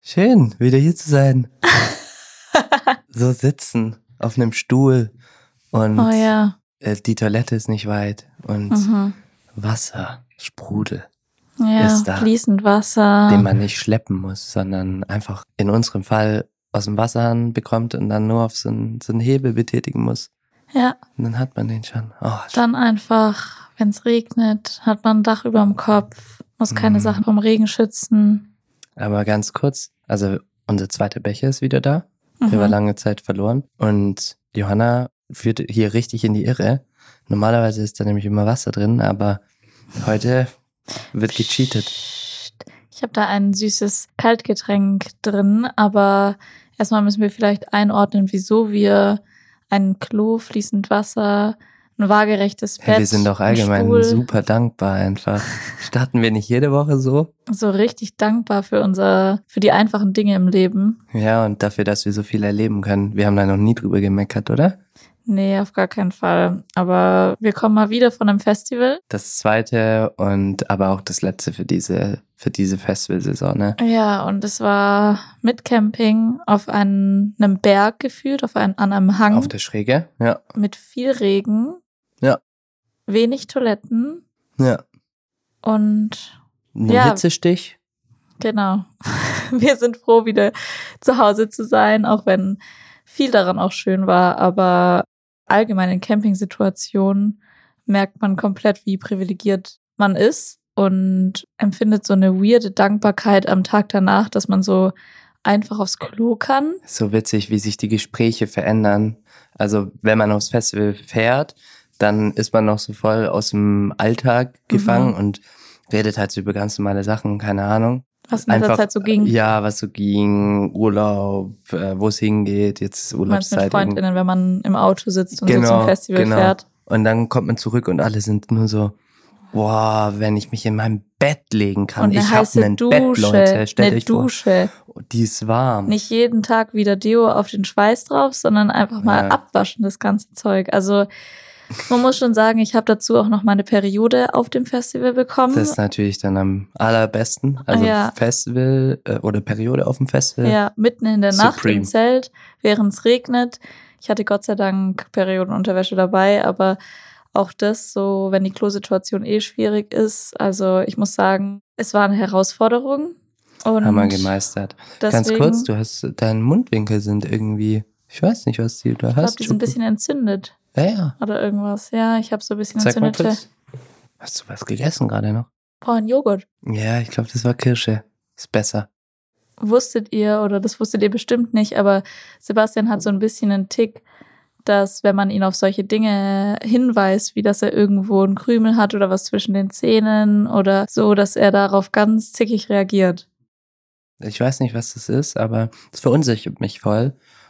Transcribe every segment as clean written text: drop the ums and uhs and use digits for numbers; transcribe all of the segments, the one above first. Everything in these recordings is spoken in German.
Schön, wieder hier zu sein. So sitzen auf einem Stuhl und Oh ja. Die Toilette ist nicht weit und Wasser, Sprudel Ja, ist da, fließend Wasser. den man nicht schleppen muss, sondern einfach in unserem Fall aus dem Wasserhahn bekommt und dann nur auf so einen Hebel betätigen muss. Ja, Und dann hat man den schon. Oh, dann einfach, wenn es regnet, hat man ein Dach über dem Kopf, muss keine Sachen vom Regen schützen. aber ganz kurz, also unser zweiter Becher ist wieder da. Der war lange Zeit verloren. Und Johanna führt hier richtig in die Irre. Normalerweise ist da nämlich immer Wasser drin, aber heute wird gecheatet. Ich habe da ein süßes Kaltgetränk drin, aber erstmal müssen wir vielleicht einordnen, wieso wir ein Klo, fließend Wasser, ein waagerechtes Bett, Ja, wir sind auch allgemein einen Stuhl, super dankbar einfach. Starten wir nicht jede Woche so? so richtig dankbar für die einfachen Dinge im Leben. Ja, und dafür, dass wir so viel erleben können. Wir haben da noch nie drüber gemeckert, oder? Nee, auf gar keinen Fall. Aber wir kommen mal wieder von einem Festival. Das zweite und aber auch das letzte für diese Festivalsaison, ne? Ja, und es war mit Camping auf einem Berg gefühlt, an einem Hang. Auf der Schräge, ja. Mit viel Regen. Ja. Wenig Toiletten. Ja. Und Ein ja. Hitzestich. Genau. Wir sind froh, wieder zu Hause zu sein, auch wenn viel daran auch schön war. Aber allgemein in Campingsituationen merkt man komplett, wie privilegiert man ist und empfindet so eine weirde Dankbarkeit am Tag danach, dass man so einfach aufs Klo kann. So witzig, wie sich die Gespräche verändern. Also wenn man aufs Festival fährt, dann ist man noch so voll aus dem Alltag gefangen und redet halt so über ganz normale Sachen, keine Ahnung. Was in letzter Zeit so ging. Ja, was so ging, Urlaub, wo es hingeht, jetzt ist Urlaubszeit. Mit FreundInnen, wenn man im Auto sitzt und so zum Festival fährt. Und dann kommt man zurück und alle sind nur so, boah, wenn ich mich in mein Bett legen kann. Und ich habe ein Bett, Leute. Stellt euch Dusche. vor, die ist warm. Nicht jeden Tag wieder Deo auf den Schweiß drauf, sondern einfach mal abwaschen, das ganze Zeug. Also man muss schon sagen, ich habe dazu auch noch meine Periode auf dem Festival bekommen. Das ist natürlich dann am allerbesten. Also Festival oder Periode auf dem Festival. Ja, mitten in der Nacht Supreme. im Zelt, während es regnet. Ich hatte Gott sei Dank Periodenunterwäsche dabei, aber auch das so, wenn die Klosituation schwierig ist. Also ich muss sagen, es war eine Herausforderung. Und haben wir gemeistert. Ganz deswegen, kurz, deine Mundwinkel sind irgendwie, ich weiß nicht, was du da hast. Ich glaube, die sind ein bisschen entzündet. Ja. Oder irgendwas. Ja, ich habe so ein bisschen Zeig mal entzündete. kurz. Hast du was gegessen gerade noch? Oh, ein Joghurt. Ja, ich glaube, das war Kirsche. Ist besser. Wusstet ihr, oder das wusstet ihr bestimmt nicht, aber Sebastian hat so ein bisschen einen Tick, dass wenn man ihn auf solche Dinge hinweist, wie dass er irgendwo einen Krümel hat oder was zwischen den Zähnen oder so, dass er darauf ganz zickig reagiert. Ich weiß nicht, was das ist, aber das verunsichert mich voll.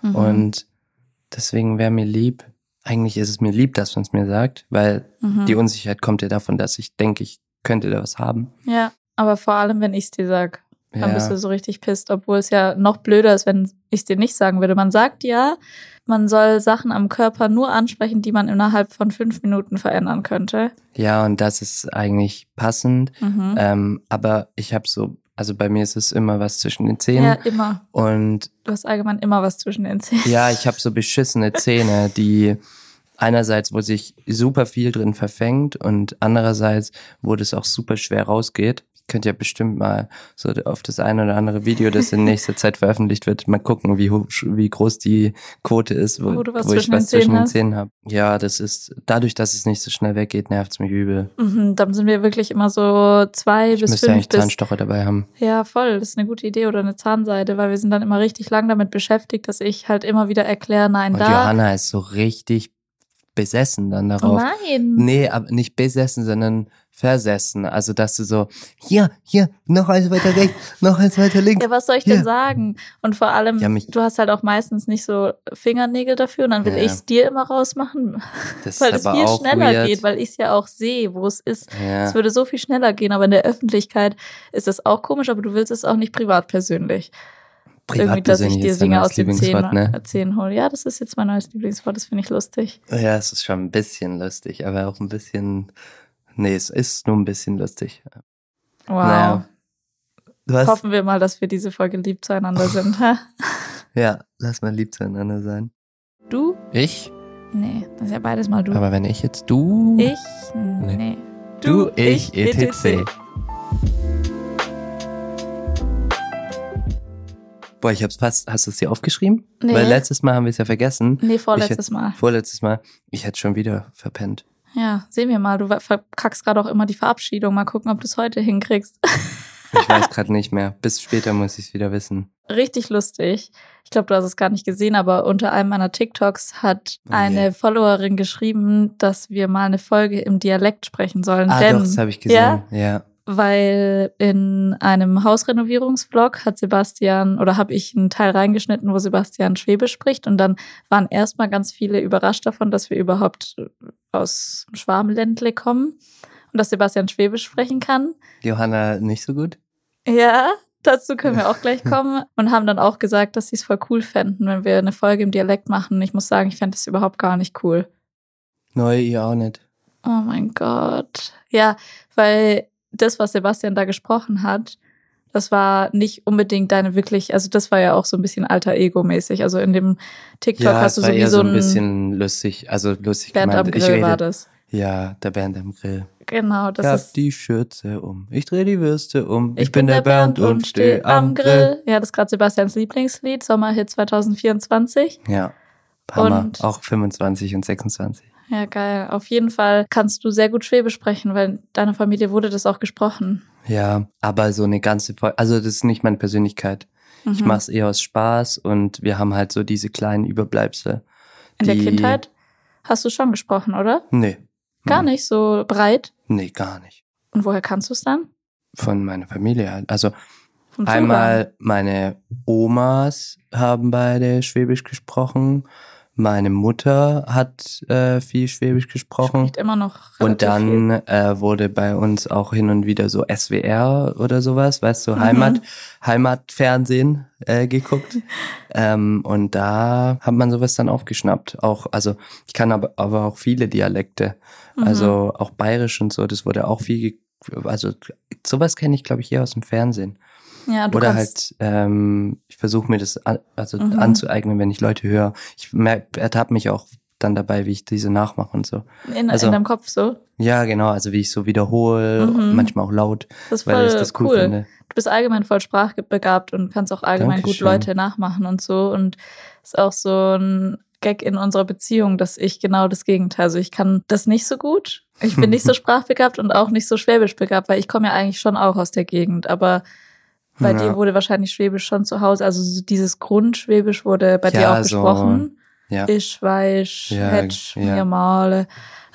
Und deswegen wäre mir lieb, eigentlich ist es mir lieb, dass man es mir sagt, weil die Unsicherheit kommt ja davon, dass ich denke, ich könnte da was haben. Ja, aber vor allem, wenn ich es dir sag, dann bist du so richtig pisst, obwohl es ja noch blöder ist, wenn ich es dir nicht sagen würde. Man sagt ja, man soll Sachen am Körper nur ansprechen, die man innerhalb von 5 Minuten verändern könnte. Ja, und das ist eigentlich passend, aber ich habe so, also bei mir ist es immer was zwischen den Zähnen. Ja, immer. Und du hast allgemein immer was zwischen den Zähnen. Ja, ich habe so beschissene Zähne, die einerseits, wo sich super viel drin verfängt und andererseits, wo das auch super schwer rausgeht. Könnt ihr bestimmt mal so auf das eine oder andere Video, das in nächster Zeit veröffentlicht wird, mal gucken, wie groß die Quote ist, wo ich was zwischen den Zähnen habe. Ja, das ist, dadurch, dass es nicht so schnell weggeht, nervt's mich übel. Dann sind wir wirklich immer so 2 bis 5 müsste eigentlich Zahnstocher dabei haben. Ja, voll, das ist eine gute Idee oder eine Zahnseide, weil wir sind dann immer richtig lang damit beschäftigt, dass ich halt immer wieder erkläre, nein, und da. Johanna ist so richtig besessen dann darauf. Oh nein. Nee, aber nicht besessen, sondern versessen. Also, dass du so, hier, noch eins weiter rechts, noch eins weiter links. Ja, was soll ich denn sagen? Und vor allem, Ja, du hast halt auch meistens nicht so Fingernägel dafür und dann will ich es dir immer rausmachen, das weil es aber viel auch schneller weird. geht, weil ich es ja auch sehe, wo es ist. Ja. Es würde so viel schneller gehen, aber in der Öffentlichkeit ist das auch komisch, aber du willst es auch nicht privat persönlich. Irgendwie, dass ich dir Dinge aus den Zähnen hole. Ja, das ist jetzt mein neues Lieblingswort, das finde ich lustig. Ja, es ist schon ein bisschen lustig, aber auch ein bisschen, nee, es ist nur ein bisschen lustig. Wow. Naja. Hoffen wir mal, dass wir diese Folge lieb zueinander sind. Ja, lass mal lieb zueinander sein. Du? Ich? Nee, das ist ja beides mal du. Aber wenn ich jetzt du... Ich? Nee. Du, ich, etc. Boah, ich hab's fast... Hast du es dir aufgeschrieben? Nee. Weil letztes Mal haben wir es ja vergessen. Nee, vorletztes Mal. Vorletztes Mal. Ich hätte schon wieder verpennt. Ja, sehen wir mal. Du verkackst gerade auch immer die Verabschiedung. Mal gucken, ob du es heute hinkriegst. Ich weiß gerade nicht mehr. Bis später muss ich es wieder wissen. Richtig lustig. Ich glaube, du hast es gar nicht gesehen, aber unter einem meiner TikToks hat eine Followerin geschrieben, dass wir mal eine Folge im Dialekt sprechen sollen. Doch, das habe ich gesehen. Ja. Weil in einem Hausrenovierungsvlog hat Sebastian oder habe ich einen Teil reingeschnitten, wo Sebastian Schwäbisch spricht und dann waren erstmal ganz viele überrascht davon, dass wir überhaupt aus Schwabenländle kommen und dass Sebastian Schwäbisch sprechen kann. Johanna nicht so gut? Ja, dazu können wir auch gleich kommen und haben dann auch gesagt, dass sie es voll cool fänden, wenn wir eine Folge im Dialekt machen. Ich muss sagen, ich fände das überhaupt gar nicht cool. Neu, ihr auch nicht. Oh mein Gott. Ja, weil das, was Sebastian da gesprochen hat, das war nicht unbedingt deine wirklich, also das war ja auch so ein bisschen Alter-Ego-mäßig. Also in dem TikTok hast du so wie so ein bisschen lustig, also lustig Bernd gemeint. am Grill war das. Ja, der Bernd am Grill. Genau, das ist... Ich hab die Schürze um, ich dreh die Würste um, ich bin der Bernd und steh am Grill. Ja, das ist gerade Sebastians Lieblingslied, Sommerhit 2024. Ja, Hammer. Und auch 25 und 26. Ja, geil. Auf jeden Fall kannst du sehr gut Schwäbisch sprechen, weil deiner Familie wurde das auch gesprochen. Ja, aber so eine ganze Folge, also das ist nicht meine Persönlichkeit. Ich mache es eher aus Spaß und wir haben halt so diese kleinen Überbleibsel. In der Kindheit hast du schon gesprochen, oder? Nee. Gar nicht so breit? Nee, gar nicht. Und woher kannst du es dann? Von meiner Familie halt. Also Vom einmal meine Omas haben beide Schwäbisch gesprochen. Meine Mutter hat viel Schwäbisch gesprochen. Spricht immer noch relativ und dann wurde bei uns auch hin und wieder so SWR oder sowas, weißt du, Heimatfernsehen geguckt. Und da hat man sowas dann aufgeschnappt. Auch, also ich kann aber auch viele Dialekte, also auch Bayerisch und so, das wurde auch viel, also sowas kenne ich, glaube ich, eher aus dem Fernsehen. Ja, du oder kannst halt, ich versuche mir das anzueignen, wenn ich Leute höre. Ich ertappe mich auch dann dabei, wie ich diese nachmache und so. in deinem Kopf so? Ja, genau, also wie ich so wiederhole, manchmal auch laut, das ist weil ich das cool finde. Du bist allgemein voll sprachbegabt und kannst auch allgemein gut Leute nachmachen und so. Und ist auch so ein Gag in unserer Beziehung, dass ich genau das Gegenteil, also ich kann das nicht so gut. Ich bin nicht so sprachbegabt und auch nicht so schwäbisch begabt, weil ich komme ja eigentlich schon auch aus der Gegend, aber bei dir wurde wahrscheinlich Schwäbisch schon zu Hause, also dieses Grundschwäbisch wurde bei dir auch gesprochen. Ja. Ich weiß, hättsch mir male.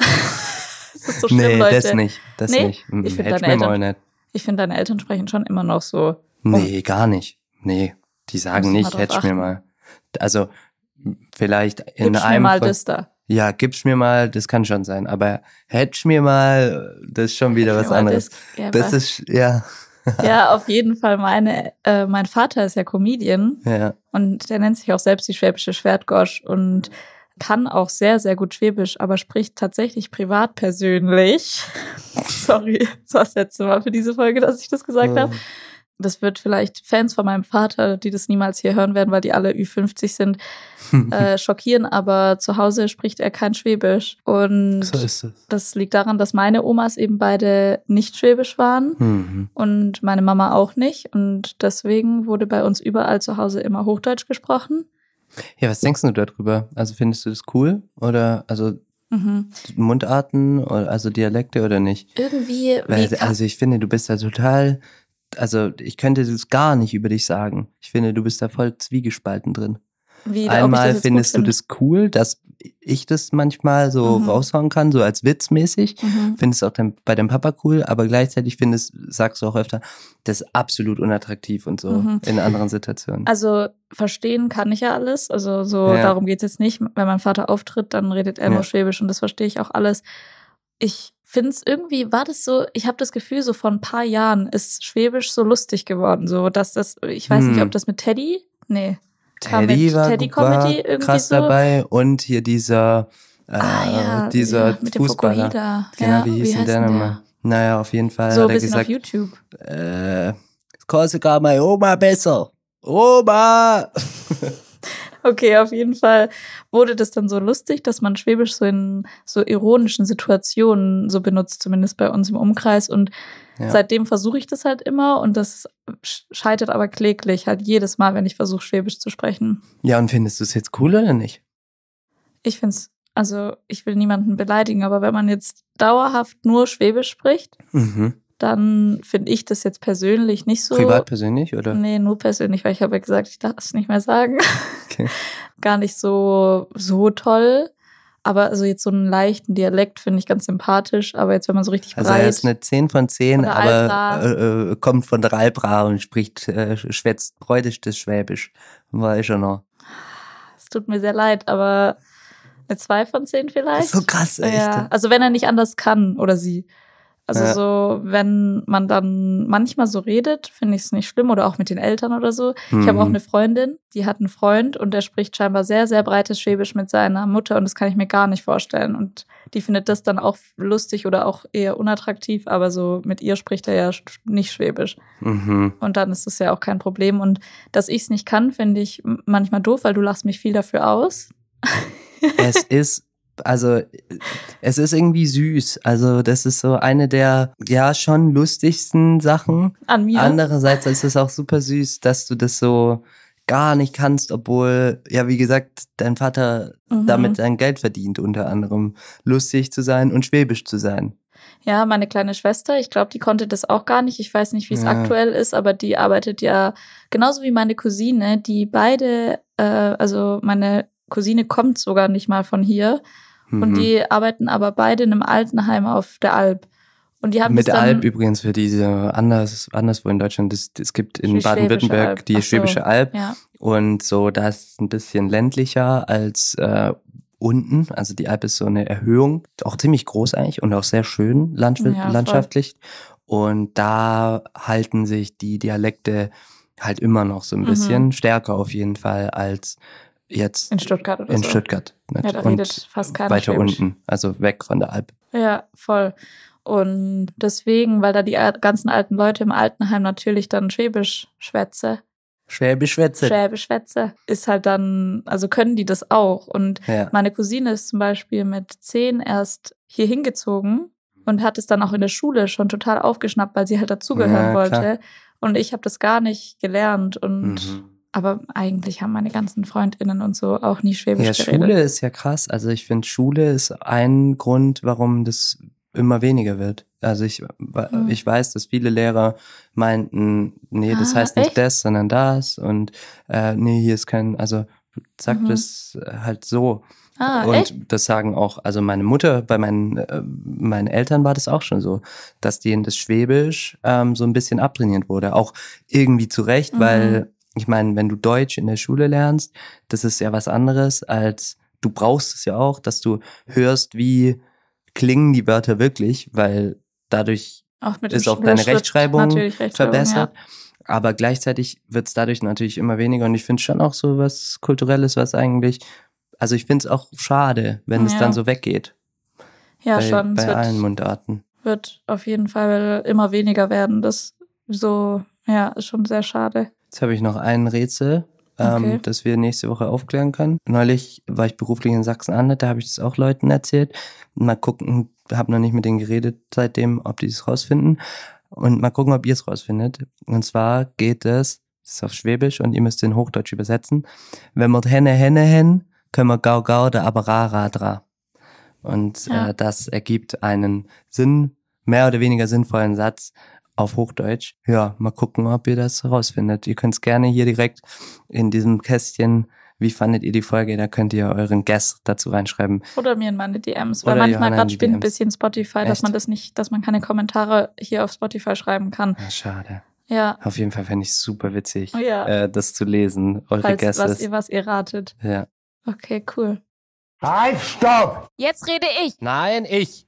Ist das so schlimm, Leute? Das nicht. Ich finde, deine Eltern sprechen schon immer noch so. Nee, gar nicht. Nee, die sagen nicht, hättsch mir mal. Also vielleicht in gib's einem... mir mal das da. Ja, gib's mir mal, das kann schon sein. Aber hättsch mir mal, das ist schon wieder was anderes. Das ist, ja... Ja, auf jeden Fall. Mein Vater ist ja Comedian und der nennt sich auch selbst die schwäbische Schwertgosch und kann auch sehr, sehr gut Schwäbisch, aber spricht tatsächlich privat persönlich. Sorry, das war das letzte Mal für diese Folge, dass ich das gesagt habe. Das wird vielleicht Fans von meinem Vater, die das niemals hier hören werden, weil die alle Ü50 sind, schockieren, aber zu Hause spricht er kein Schwäbisch. Und so ist es. Das liegt daran, dass meine Omas eben beide nicht schwäbisch waren und meine Mama auch nicht. Und deswegen wurde bei uns überall zu Hause immer Hochdeutsch gesprochen. Ja, was denkst du darüber? Also findest du das cool? Oder also Mundarten, also Dialekte oder nicht? Irgendwie. Also ich finde, du bist da total... Also ich könnte das gar nicht über dich sagen. Ich finde, du bist da voll zwiegespalten drin. Einmal findest du das cool, dass ich das manchmal so raushauen kann, so als witzmäßig. Findest auch bei deinem Papa cool, aber gleichzeitig sagst du auch öfter, das ist absolut unattraktiv und so in anderen Situationen. Also verstehen kann ich ja alles. Also darum geht's jetzt nicht. Wenn mein Vater auftritt, dann redet er nur Schwäbisch und das verstehe ich auch alles. Ich finde es irgendwie, war das so, ich habe das Gefühl, so vor ein paar Jahren ist Schwäbisch so lustig geworden. So, dass das, ich weiß nicht, ob das mit Teddy? Nee. Teddy war krass so dabei und hier dieser mit Fußballer. Dem genau, wie hieß denn der nochmal? Naja, auf jeden Fall so hat ein er bisschen gesagt, auf YouTube. Jetzt kann sogar meine Oma besser. Oma! Okay, auf jeden Fall wurde das dann so lustig, dass man Schwäbisch so in so ironischen Situationen so benutzt, zumindest bei uns im Umkreis. Und seitdem versuche ich das halt immer und das scheitert aber kläglich, halt jedes Mal, wenn ich versuche, Schwäbisch zu sprechen. Ja, und findest du es jetzt cool oder nicht? Ich finde es, also ich will niemanden beleidigen, aber wenn man jetzt dauerhaft nur Schwäbisch spricht, dann finde ich das jetzt persönlich nicht so. Privat persönlich, oder? Nee, nur persönlich, weil ich habe ja gesagt, ich darf es nicht mehr sagen. Okay. Gar nicht so toll. Aber also jetzt so einen leichten Dialekt finde ich ganz sympathisch. Aber jetzt, wenn man so richtig also breit... er ist eine 10 von 10, Oder aber kommt von der Albra und schwätzt freudigstes Schwäbisch. Weiß schon noch. Es tut mir sehr leid, aber eine 2 von 10 vielleicht. Das ist so krass, echt. Ja, also wenn er nicht anders kann oder sie. Also so, wenn man dann manchmal so redet, finde ich es nicht schlimm. Oder auch mit den Eltern oder so. Ich habe auch eine Freundin, die hat einen Freund und der spricht scheinbar sehr, sehr breites Schwäbisch mit seiner Mutter. Und das kann ich mir gar nicht vorstellen. Und die findet das dann auch lustig oder auch eher unattraktiv. Aber so mit ihr spricht er ja nicht Schwäbisch. Und dann ist das ja auch kein Problem. Und dass ich es nicht kann, finde ich manchmal doof, weil du lachst mich viel dafür aus. Es ist irgendwie süß. Also das ist so eine der, ja, schon lustigsten Sachen. An mir. Andererseits ist es auch super süß, dass du das so gar nicht kannst, obwohl, ja, wie gesagt, dein Vater damit sein Geld verdient, unter anderem lustig zu sein und schwäbisch zu sein. Ja, meine kleine Schwester, ich glaube, die konnte das auch gar nicht. Ich weiß nicht, wie es aktuell ist, aber die arbeitet ja genauso wie meine Cousine, die beide, also meine Cousine kommt sogar nicht mal von hier. Und die arbeiten aber beide in einem Altenheim auf der Alp. Und die haben mit das dann, Alp übrigens für diese anderswo in Deutschland. Es gibt in Die Baden-Württemberg die Schwäbische Alb. Ja. Und so, da ist es ein bisschen ländlicher als unten. Also die Alp ist so eine Erhöhung, auch ziemlich groß eigentlich und auch sehr schön landschaftlich. Und da halten sich die Dialekte halt immer noch so ein bisschen stärker auf jeden Fall als jetzt in Stuttgart oder in so. Stuttgart. Ja, da und redet fast keiner weiter Schwäbisch. unten, also weg von der Alp. Ja, voll. Und deswegen, weil da die ganzen alten Leute im Altenheim natürlich dann Schwäbisch schwätze, ist halt dann, also können die das auch. Und meine Cousine ist zum Beispiel mit 10 erst hier hingezogen und hat es dann auch in der Schule schon total aufgeschnappt, weil sie halt dazugehören wollte. Klar. Und ich habe das gar nicht gelernt und aber eigentlich haben meine ganzen FreundInnen und so auch nie Schwäbisch geredet. Schule ist ja krass. Also ich finde, Schule ist ein Grund, warum das immer weniger wird. Also ich weiß, dass viele Lehrer meinten, nee, das heißt nicht das, sondern das. Und nee, hier ist kein, also sagt das halt so. Und echt? Das sagen auch, also meine Mutter, bei meinen Eltern war das auch schon so, dass denen das Schwäbisch so ein bisschen abtrainiert wurde. Auch irgendwie zu Recht, weil ich meine, wenn du Deutsch in der Schule lernst, das ist ja was anderes als, du brauchst es ja auch, dass du hörst, wie klingen die Wörter wirklich, weil dadurch ist auch deine Rechtschreibung verbessert. Ja. Aber gleichzeitig wird es dadurch natürlich immer weniger und ich finde schon auch so was Kulturelles, was eigentlich, also ich finde es auch schade, wenn es dann so weggeht. Ja, schon. Bei allen Mundarten. Wird auf jeden Fall immer weniger werden. Das so, ja, ist schon sehr schade. Jetzt habe ich noch ein Rätsel, das wir nächste Woche aufklären können. Neulich war ich beruflich in Sachsen-Anhalt, da habe ich das auch Leuten erzählt. Mal gucken, habe noch nicht mit denen geredet seitdem, ob die es rausfinden. Und mal gucken, ob ihr es rausfindet. Und zwar geht es, das ist auf Schwäbisch und ihr müsst in Hochdeutsch übersetzen. Wenn wir Henne hen, können wir gau gau da aber ra dra. Und das ergibt einen mehr oder weniger sinnvollen Satz auf Hochdeutsch. Ja, mal gucken, ob ihr das rausfindet. Ihr könnt es gerne hier direkt in diesem Kästchen, wie fandet ihr die Folge, da könnt ihr euren Guess dazu reinschreiben. Oder mir in meine DMs, weil manchmal gerade spinnt ein bisschen Spotify, dass man das nicht, dass man keine Kommentare hier auf Spotify schreiben kann. Ja, schade. Ja. Auf jeden Fall fände ich es super witzig, das zu lesen, eure Guesses. Was ihr ratet. Ja. Okay, cool. Halt, stopp! Jetzt rede ich. Nein, ich.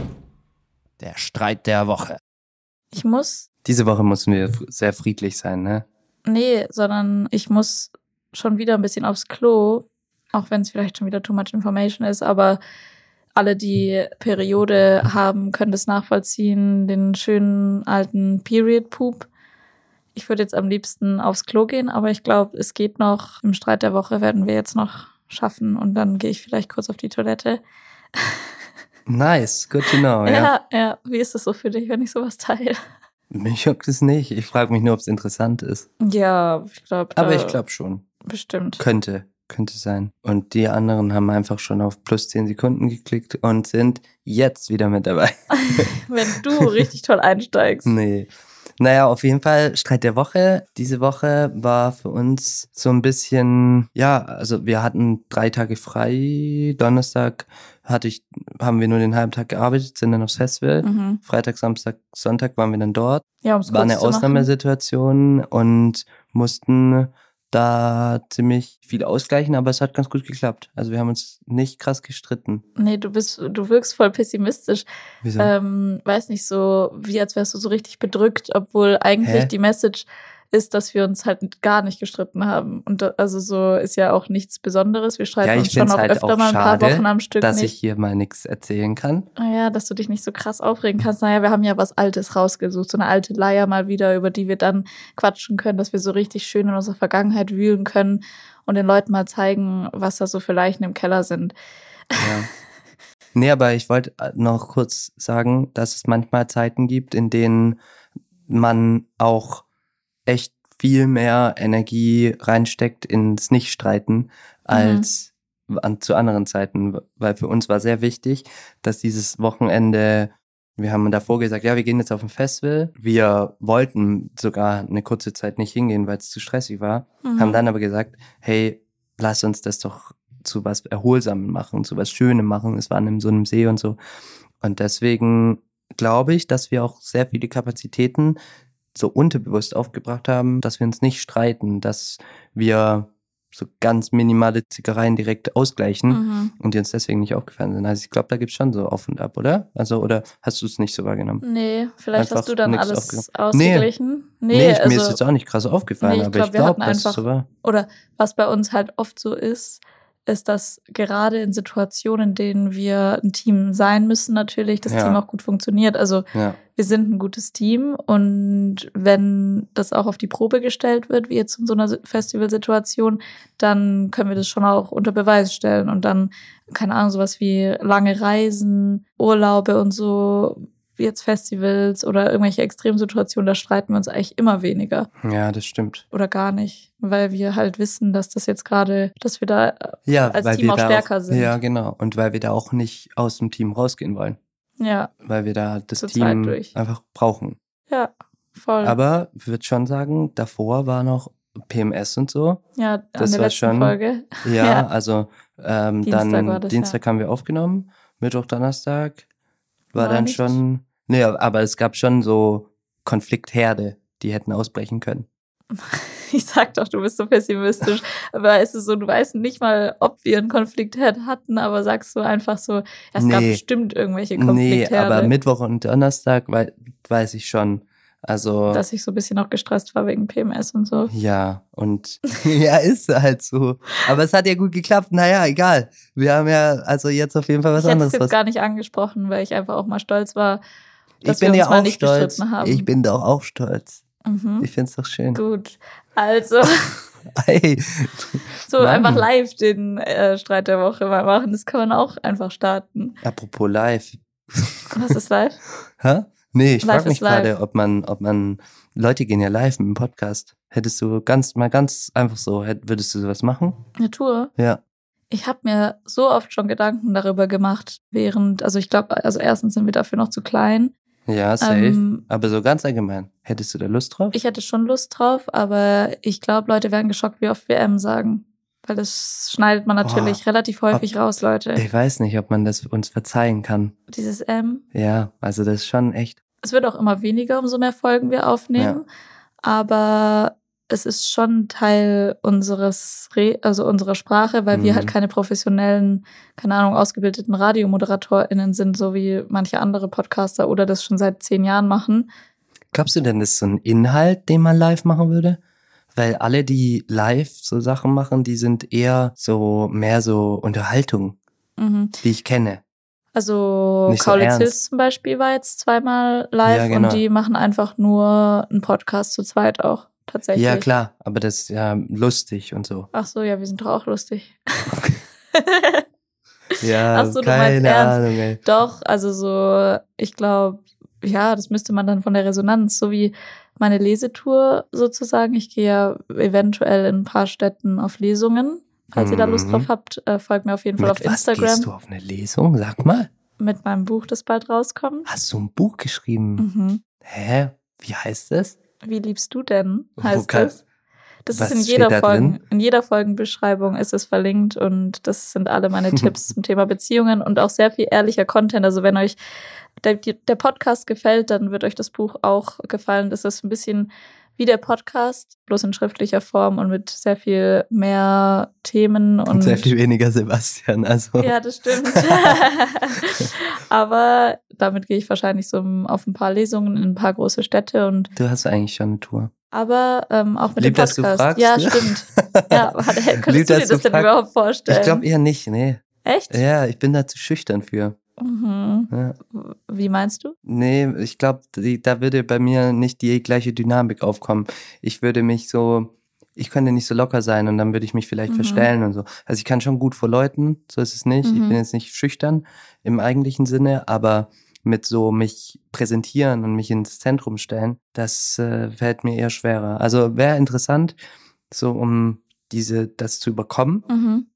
Der Streit der Woche. Ich muss. Diese Woche müssen wir sehr friedlich sein, ne? Nee, sondern ich muss schon wieder ein bisschen aufs Klo, auch wenn es vielleicht schon wieder too much information ist, aber alle, die Periode haben, können das nachvollziehen, den schönen alten Period-Poop. Ich würde jetzt am liebsten aufs Klo gehen, aber ich glaube, es geht noch. Im Streit der Woche werden wir jetzt noch schaffen und dann gehe ich vielleicht kurz auf die Toilette. Nice, good to know, ja. Ja. Wie ist es so für dich, wenn ich sowas teile? Mich juckt es nicht. Ich frage mich nur, ob es interessant ist. Ja, ich glaube. Aber ich glaube schon. Bestimmt. Könnte sein. Und die anderen haben einfach schon auf plus 10 Sekunden geklickt und sind jetzt wieder mit dabei. Wenn du richtig toll einsteigst. Nee. Naja, auf jeden Fall Streit der Woche. Diese Woche war für uns so ein bisschen, ja, also wir hatten 3 Tage frei. Donnerstag haben wir nur den halben Tag gearbeitet, sind dann aufs Festival. Freitag, Samstag, Sonntag waren wir dann dort. Ja, um's war kurz eine zu machen. Ausnahmesituation und mussten da ziemlich viel ausgleichen, aber es hat ganz gut geklappt. Also wir haben uns nicht krass gestritten. Nee, du wirkst voll pessimistisch. Wieso? Weiß nicht, so wie als wärst du so richtig bedrückt, obwohl eigentlich die Message ist, dass wir uns halt gar nicht gestritten haben. Und also so ist ja auch nichts Besonderes. Wir streiten uns schon auch halt öfter auch mal ein paar schade, Wochen am Stück dass nicht. ich hier mal nichts erzählen kann. Naja, dass du dich nicht so krass aufregen kannst. Naja, wir haben ja was Altes rausgesucht, so eine alte Leier mal wieder, über die wir dann quatschen können, dass wir so richtig schön in unserer Vergangenheit wühlen können und den Leuten mal zeigen, was da so für Leichen im Keller sind. Ja. Nee, aber ich wollte noch kurz sagen, dass es manchmal Zeiten gibt, in denen man auch echt viel mehr Energie reinsteckt ins Nicht-Streiten als zu anderen Zeiten, weil für uns war sehr wichtig, dass dieses Wochenende, wir haben davor gesagt, ja, wir gehen jetzt auf ein Festival. Wir wollten sogar eine kurze Zeit nicht hingehen, weil es zu stressig war, haben dann aber gesagt, hey, lass uns das doch zu was Erholsamem machen, zu was Schönem machen. Es war an so einem See und so. Und deswegen glaube ich, dass wir auch sehr viele Kapazitäten so unterbewusst aufgebracht haben, dass wir uns nicht streiten, dass wir so ganz minimale Zickereien direkt ausgleichen und die uns deswegen nicht aufgefallen sind. Also ich glaube, da gibt's schon so auf und ab, oder? Also, oder hast du es nicht so wahrgenommen? Nee, vielleicht Einfach hast du dann nix alles ausgeglichen. Nee, mir ist jetzt auch nicht krass aufgefallen, Nee, aber ich glaube, dass es so war. Oder was bei uns halt oft so ist, dass gerade in Situationen, in denen wir ein Team sein müssen, natürlich das Team auch gut funktioniert. Also wir sind ein gutes Team und wenn das auch auf die Probe gestellt wird, wie jetzt in so einer Festivalsituation, dann können wir das schon auch unter Beweis stellen und dann, keine Ahnung, sowas wie lange Reisen, Urlaube und so, wie jetzt Festivals oder irgendwelche Extremsituationen, da streiten wir uns eigentlich immer weniger. Ja, das stimmt. Oder gar nicht, weil wir halt wissen, dass das jetzt gerade, dass wir da als Team auch stärker sind. Ja, genau. Und weil wir da auch nicht aus dem Team rausgehen wollen. Ja. Weil wir da das Team einfach brauchen. Ja, voll. Aber ich würde schon sagen, davor war noch PMS und so. Ja, das der war letzten schon, Folge. Ja, also Dienstag haben wir aufgenommen, Mittwoch, Donnerstag war dann nicht. Schon, nee, aber es gab schon so Konfliktherde, die hätten ausbrechen können. Ich sag doch, du bist so pessimistisch. Aber es ist so, du weißt nicht mal, ob wir einen Konfliktherd hatten, aber sagst du einfach so, es gab bestimmt irgendwelche Konfliktherde. Nee, aber Mittwoch und Donnerstag weiß ich schon. Also, dass ich so ein bisschen auch gestresst war wegen PMS und so. Ja, und ja, ist halt so. Aber es hat ja gut geklappt. Naja, egal. Wir haben ja also jetzt auf jeden Fall was anderes. Ich hätte es jetzt gar nicht angesprochen, weil ich einfach auch mal stolz war, dass wir uns mal nicht gestritten haben. Ich bin doch auch stolz. Ich find's doch schön. Gut, also hey. So einfach live den Streit der Woche mal machen. Das kann man auch einfach starten. Apropos live. Was ist live? Hä? Nee, ich frage mich gerade, ob man, Leute gehen ja live mit dem Podcast. Hättest du ganz einfach so, würdest du sowas machen? Eine Tour? Ja. Ich habe mir so oft schon Gedanken darüber gemacht, ich glaube, erstens sind wir dafür noch zu klein. Ja, safe. Aber so ganz allgemein, hättest du da Lust drauf? Ich hätte schon Lust drauf, aber ich glaube, Leute werden geschockt, wie oft wir M sagen. Weil das schneidet man natürlich relativ häufig raus, Leute. Ich weiß nicht, ob man das uns verzeihen kann. Dieses M? Ja, also das ist schon echt. Es wird auch immer weniger, umso mehr Folgen wir aufnehmen. Ja. Aber es ist schon Teil unserer Sprache, weil wir halt keine professionellen, keine Ahnung, ausgebildeten RadiomoderatorInnen sind, so wie manche andere Podcaster oder das schon seit 10 Jahren machen. Glaubst du denn, das ist so ein Inhalt, den man live machen würde? Weil alle, die live so Sachen machen, die sind eher mehr so Unterhaltung, die ich kenne. Also Kaulitz Hills zum Beispiel war jetzt 2-mal live, ja, genau. Und die machen einfach nur einen Podcast zu zweit auch. tatsächlich. Ja, klar, aber das ist ja lustig und so. Ach so, ja, wir sind doch auch lustig. Ja, Ach so, du meinst keine ernst. Ahnung, ey. Doch, also so, ich glaube, ja, das müsste man dann von der Resonanz, so wie meine Lesetour sozusagen. Ich gehe ja eventuell in ein paar Städten auf Lesungen. Falls ihr da Lust drauf habt, folgt mir auf jeden Fall auf Mit was Instagram. gehst du auf eine Lesung? Sag mal. Mit meinem Buch, das bald rauskommt. Hast du ein Buch geschrieben? Mhm. Hä? Wie heißt es? Wie liebst du denn? Heißt kann- es. Das was ist in steht jeder da Folge, drin? in jeder Folgenbeschreibung ist es verlinkt und das sind alle meine Tipps zum Thema Beziehungen und auch sehr viel ehrlicher Content. Also wenn euch der Podcast gefällt, dann wird euch das Buch auch gefallen. Das ist ein bisschen wie der Podcast, bloß in schriftlicher Form und mit sehr viel mehr Themen und Sehr viel weniger Sebastian, also. Ja, das stimmt. Aber damit gehe ich wahrscheinlich so auf ein paar Lesungen in ein paar große Städte und Du hast eigentlich schon eine Tour. aber auch mit Lieb, dem dass du Podcast. fragst, Ja, ne? stimmt. Ja, könntest Lieb, du dir dass das du denn fragst. überhaupt vorstellen? Ich glaube eher nicht, nee. Echt? Ja, ich bin da zu schüchtern für. Mhm. Ja. Wie meinst du? Nee, ich glaube, da würde bei mir nicht die gleiche Dynamik aufkommen. Ich könnte nicht so locker sein und dann würde ich mich vielleicht verstellen und so. Also ich kann schon gut vor Leuten, so ist es nicht. Ich bin jetzt nicht schüchtern im eigentlichen Sinne, aber mit so mich präsentieren und mich ins Zentrum stellen, das fällt mir eher schwerer. Also wäre interessant, so um das zu überkommen,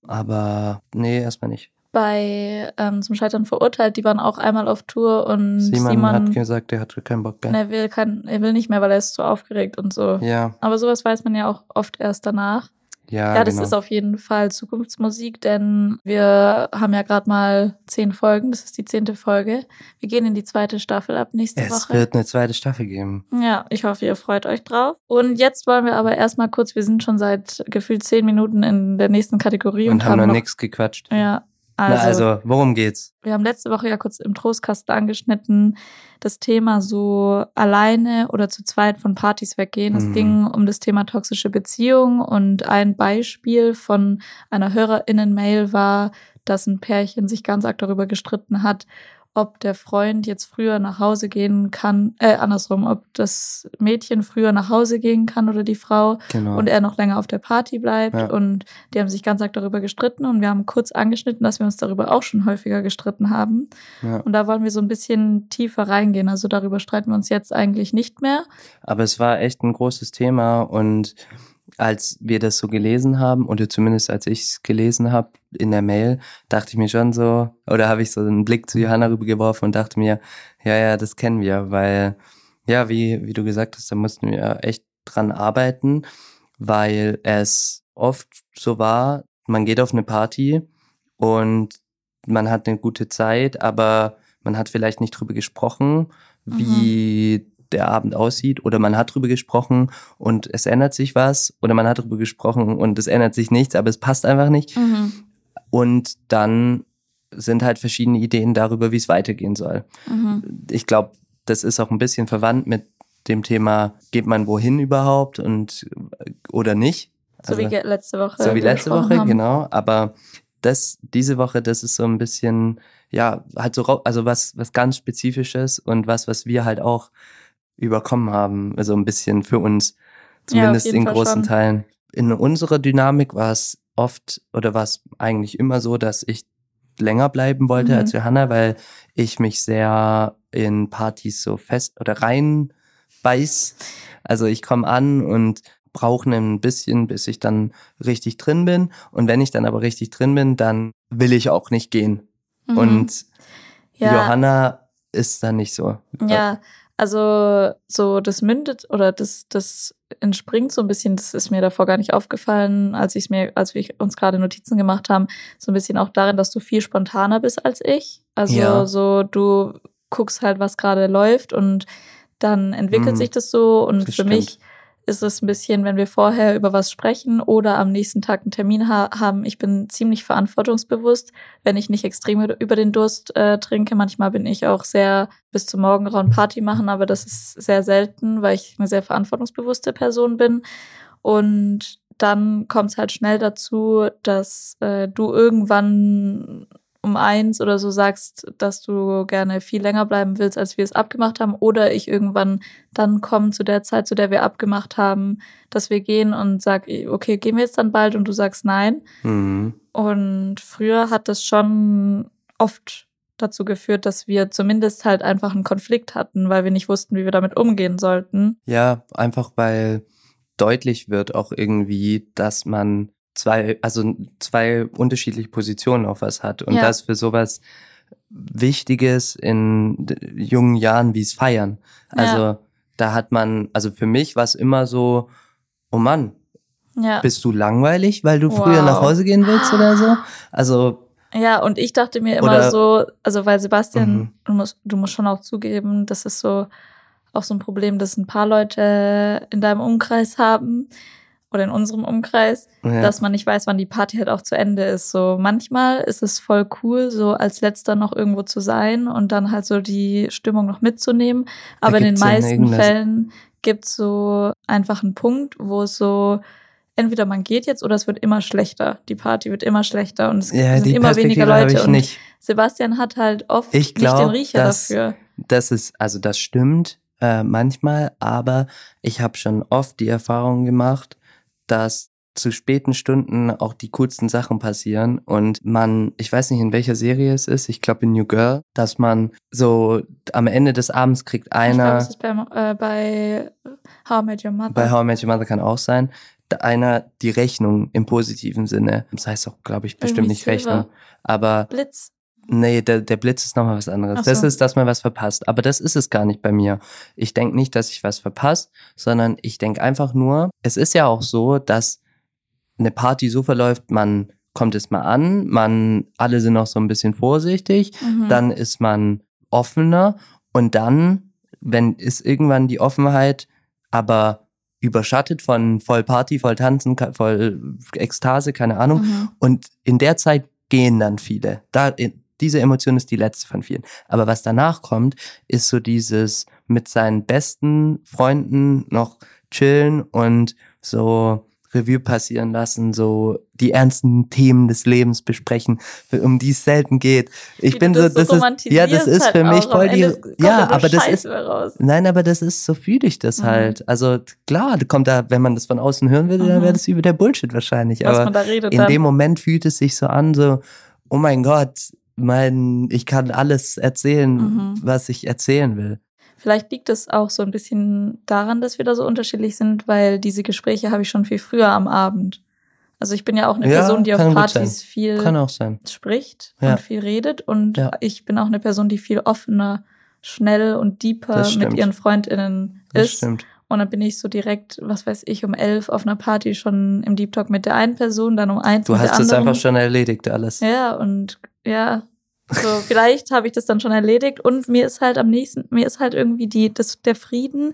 aber nee, erstmal nicht. Bei Zum Scheitern verurteilt, die waren auch einmal auf Tour und Simon hat gesagt, er hat keinen Bock mehr. Er will nicht mehr, weil er ist zu aufgeregt und so. Ja. Aber sowas weiß man ja auch oft erst danach. Ja, das genau. ist auf jeden Fall Zukunftsmusik, denn wir haben ja gerade mal 10 Folgen. Das ist die 10. Folge. Wir gehen in die 2. Staffel ab nächste Woche. Es wird eine 2. Staffel geben. Ja, ich hoffe, ihr freut euch drauf. Und jetzt wollen wir aber erstmal kurz, wir sind schon seit gefühlt 10 Minuten in der nächsten Kategorie. Und haben noch nichts gequatscht. Ja. Also, worum geht's? Wir haben letzte Woche ja kurz im Trostkasten angeschnitten, das Thema so alleine oder zu zweit von Partys weggehen. Es ging um das Thema toxische Beziehung und ein Beispiel von einer HörerInnen-Mail war, dass ein Pärchen sich ganz arg darüber gestritten hat, ob der Freund jetzt früher nach Hause gehen kann, ob das Mädchen früher nach Hause gehen kann oder die Frau und er noch länger auf der Party bleibt. Ja. Und die haben sich ganz arg darüber gestritten und wir haben kurz angeschnitten, dass wir uns darüber auch schon häufiger gestritten haben. Ja. Und da wollen wir so ein bisschen tiefer reingehen. Also darüber streiten wir uns jetzt eigentlich nicht mehr. Aber es war echt ein großes Thema und als wir das so gelesen haben, oder zumindest als ich es gelesen habe in der Mail, dachte ich mir schon so, oder habe ich so einen Blick zu Johanna rübergeworfen und dachte mir, ja, das kennen wir, weil, ja, wie du gesagt hast, da mussten wir echt dran arbeiten, weil es oft so war, man geht auf eine Party und man hat eine gute Zeit, aber man hat vielleicht nicht drüber gesprochen, wie der Abend aussieht, oder man hat drüber gesprochen und es ändert sich was, oder man hat drüber gesprochen und es ändert sich nichts, aber es passt einfach nicht. Und dann sind halt verschiedene Ideen darüber, wie es weitergehen soll. Ich glaube, das ist auch ein bisschen verwandt mit dem Thema, geht man wohin überhaupt oder nicht? So wie letzte Woche. So wie letzte Woche, genau. Aber diese Woche, das ist so ein bisschen, ja, halt so, also was ganz Spezifisches und was wir halt auch überkommen haben, also ein bisschen für uns, zumindest in großen Teilen. In unserer Dynamik war es oft, oder war es eigentlich immer so, dass ich länger bleiben wollte als Johanna, weil ich mich sehr in Partys so fest oder reinbeiß. Also ich komme an und brauche ein bisschen, bis ich dann richtig drin bin. Und wenn ich dann aber richtig drin bin, dann will ich auch nicht gehen. Und Johanna ist dann nicht so. Ja, also so das mündet oder das entspringt so ein bisschen, das ist mir davor gar nicht aufgefallen, als wir uns gerade Notizen gemacht haben, so ein bisschen auch darin, dass du viel spontaner bist als ich. Also so du guckst halt, was gerade läuft und dann entwickelt sich das so und für mich ist es ein bisschen, wenn wir vorher über was sprechen oder am nächsten Tag einen Termin haben, ich bin ziemlich verantwortungsbewusst, wenn ich nicht extrem über den Durst trinke. Manchmal bin ich auch sehr bis zum Morgengrauen Party machen, aber das ist sehr selten, weil ich eine sehr verantwortungsbewusste Person bin. Und dann kommt es halt schnell dazu, dass du irgendwann um 1 oder so sagst, dass du gerne viel länger bleiben willst, als wir es abgemacht haben, oder ich irgendwann dann komme zu der Zeit, zu der wir abgemacht haben, dass wir gehen und sag, okay, gehen wir jetzt dann bald, und du sagst nein. Und früher hat das schon oft dazu geführt, dass wir zumindest halt einfach einen Konflikt hatten, weil wir nicht wussten, wie wir damit umgehen sollten. Ja, einfach weil deutlich wird auch irgendwie, dass man zwei unterschiedliche Positionen auf was hat und das für sowas Wichtiges in jungen Jahren wie es Feiern. Also da hat man, also für mich war es immer so, oh Mann, bist du langweilig, weil du früher nach Hause gehen willst oder so? Also ja, und ich dachte mir immer so, also weil Sebastian, du musst schon auch zugeben, das ist so auch so ein Problem, das ein paar Leute in deinem Umkreis haben oder in unserem Umkreis, dass man nicht weiß, wann die Party halt auch zu Ende ist. So manchmal ist es voll cool, so als Letzter noch irgendwo zu sein und dann halt so die Stimmung noch mitzunehmen. Aber in den meisten Fällen gibt's so einfach einen Punkt, wo es so entweder man geht jetzt oder es wird immer schlechter. Die Party wird immer schlechter und es sind immer weniger Leute. Und nicht. Sebastian hat halt oft nicht den Riecher dafür. Das stimmt manchmal, aber ich habe schon oft die Erfahrung gemacht, dass zu späten Stunden auch die coolsten Sachen passieren und man, ich weiß nicht, in welcher Serie es ist, ich glaube in New Girl, dass man so am Ende des Abends kriegt einer... Ich glaube, es ist bei How I Met Your Mother. Bei How I Met Your Mother kann auch sein. Einer die Rechnung im positiven Sinne. Das heißt auch, glaube ich, bestimmt nicht Rechnung. Aber Blitz. Nee, der Blitz ist nochmal was anderes. Das ist, dass man was verpasst. Aber das ist es gar nicht bei mir. Ich denke nicht, dass ich was verpasse, sondern ich denke einfach nur, es ist ja auch so, dass eine Party so verläuft, man kommt es mal an, alle sind noch so ein bisschen vorsichtig, dann ist man offener und dann, wenn ist irgendwann die Offenheit aber überschattet von voll Party, voll Tanzen, voll Ekstase, keine Ahnung. Und in der Zeit gehen dann viele. Diese Emotion ist die letzte von vielen. Aber was danach kommt, ist so dieses mit seinen besten Freunden noch chillen und so Revue passieren lassen, so die ernsten Themen des Lebens besprechen, um die es selten geht. Ich bin so, das ist halt für mich voll die, aber das ist, nein, aber das ist, so fühle ich das halt. Also klar, kommt da, wenn man das von außen hören würde, dann wäre das über der Bullshit wahrscheinlich. Was aber man da redet in dann. dem Moment fühlt es sich so an, so, oh mein Gott, ich kann alles erzählen, was ich erzählen will. Vielleicht liegt es auch so ein bisschen daran, dass wir da so unterschiedlich sind, weil diese Gespräche habe ich schon viel früher am Abend. Also ich bin ja auch eine Person, die auf Partys viel spricht und viel redet. Und ich bin auch eine Person, die viel offener, schnell und deeper mit ihren FreundInnen ist. Das stimmt. Und dann bin ich so direkt, was weiß ich, um 11 auf einer Party schon im Deep Talk mit der einen Person, dann um 1 mit der anderen. Du hast es einfach schon erledigt, alles. Ja, und so, vielleicht habe ich das dann schon erledigt und mir ist halt irgendwie der Frieden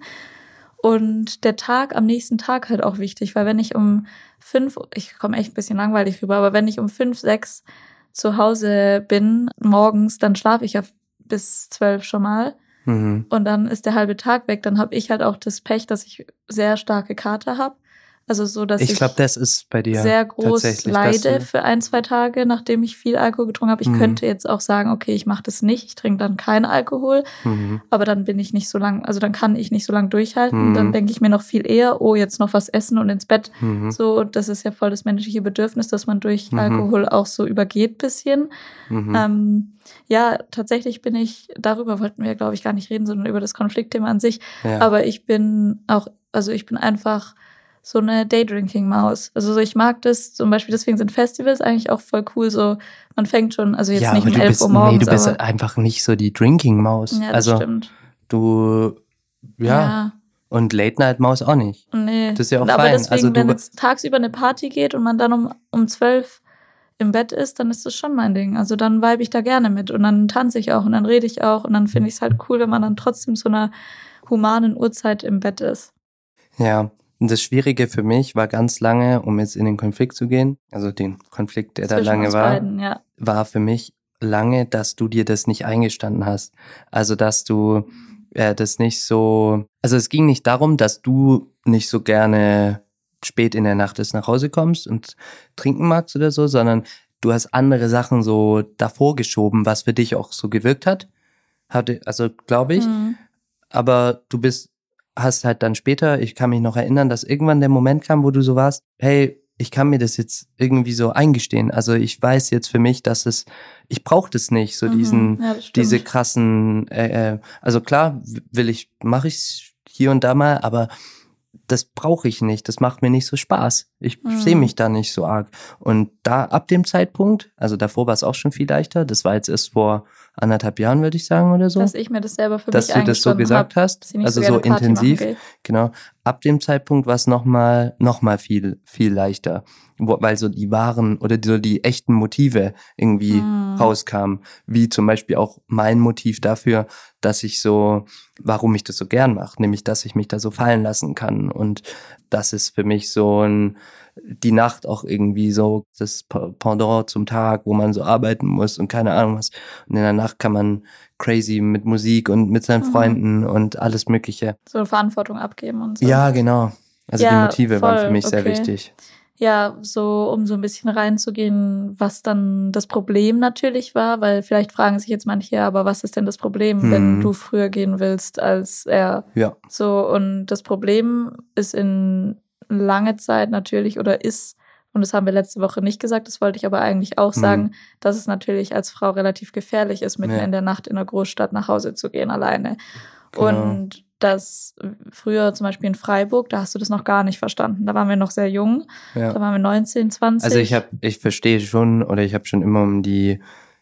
und der Tag am nächsten Tag halt auch wichtig, weil wenn ich um 5, ich komme echt ein bisschen langweilig rüber, aber wenn ich um 5, 6 zu Hause bin morgens, dann schlafe ich ja bis 12 schon mal und dann ist der halbe Tag weg, dann habe ich halt auch das Pech, dass ich sehr starke Kater habe. Also so, dass ich glaube, das ist bei dir sehr groß leide für 1, 2 Tage, nachdem ich viel Alkohol getrunken habe. Ich könnte jetzt auch sagen, okay, ich mache das nicht, ich trinke dann keinen Alkohol, aber dann bin ich nicht so lang, also dann kann ich nicht so lang durchhalten. Dann denke ich mir noch viel eher, oh, jetzt noch was essen und ins Bett. So, das ist ja voll das menschliche Bedürfnis, dass man durch Alkohol auch so übergeht bisschen. Tatsächlich bin ich, darüber wollten wir, glaube ich, gar nicht reden, sondern über das Konfliktthema an sich. Ja. Aber ich bin einfach so eine Daydrinking-Maus. Also so, ich mag das zum Beispiel, deswegen sind Festivals eigentlich auch voll cool. So, man fängt schon, also jetzt nicht um 11 Uhr morgens. Nee, du bist einfach nicht so die Drinking-Maus. Ja, das stimmt. Du, und Late-Night-Maus auch nicht. Nee. Das ist ja auch aber fein. Deswegen, wenn es tagsüber eine Party geht und man dann um 12 im Bett ist, dann ist das schon mein Ding. Also dann vibe ich da gerne mit und dann tanze ich auch und dann rede ich auch und dann finde ich es halt cool, wenn man dann trotzdem so einer humanen Uhrzeit im Bett ist. Ja. Und das Schwierige für mich war ganz lange, um jetzt in den Konflikt zu gehen, also den Konflikt, der zwischen da lange war, war für mich lange, dass du dir das nicht eingestanden hast. Also, dass du das nicht so, also es ging nicht darum, dass du nicht so gerne spät in der Nacht nach Hause kommst und trinken magst oder so, sondern du hast andere Sachen so davor geschoben, was für dich auch so gewirkt hat. Also glaube ich. Aber hast halt dann später, ich kann mich noch erinnern, dass irgendwann der Moment kam, wo du so warst, hey, ich kann mir das jetzt irgendwie so eingestehen. Also ich weiß jetzt für mich, dass ich brauche das nicht, so diese krassen, also klar mache ich hier und da mal, aber das brauche ich nicht, das macht mir nicht so Spaß. Ich sehe mich da nicht so arg. Und da ab dem Zeitpunkt, also davor war es auch schon viel leichter, das war jetzt erst vor 1,5 Jahren, würde ich sagen, oder so. Dass ich mir das selber für dass mich du das so gesagt hast, also so intensiv. Genau. Ab dem Zeitpunkt war es noch mal viel, viel leichter. Weil so die wahren oder so die echten Motive irgendwie rauskamen. Wie zum Beispiel auch mein Motiv dafür, warum ich das so gern mache. Nämlich, dass ich mich da so fallen lassen kann. Und das ist für mich so die Nacht auch irgendwie so das Pendant zum Tag, wo man so arbeiten muss und keine Ahnung was. Und in der Nacht kann man crazy mit Musik und mit seinen Freunden und alles Mögliche. So Verantwortung abgeben und so. Ja, genau. Also die Motive waren für mich sehr wichtig. Ja, so um so ein bisschen reinzugehen, was dann das Problem natürlich war, weil vielleicht fragen sich jetzt manche, aber was ist denn das Problem, wenn du früher gehen willst als er? Ja. So, und das Problem ist in lange Zeit natürlich oder ist, und das haben wir letzte Woche nicht gesagt, das wollte ich aber eigentlich auch sagen, dass es natürlich als Frau relativ gefährlich ist, mitten in der Nacht in einer Großstadt nach Hause zu gehen alleine. Genau. Und das früher zum Beispiel in Freiburg, da hast du das noch gar nicht verstanden. Da waren wir noch sehr jung, da waren wir 19, 20. Also ich verstehe schon oder ich habe schon immer um die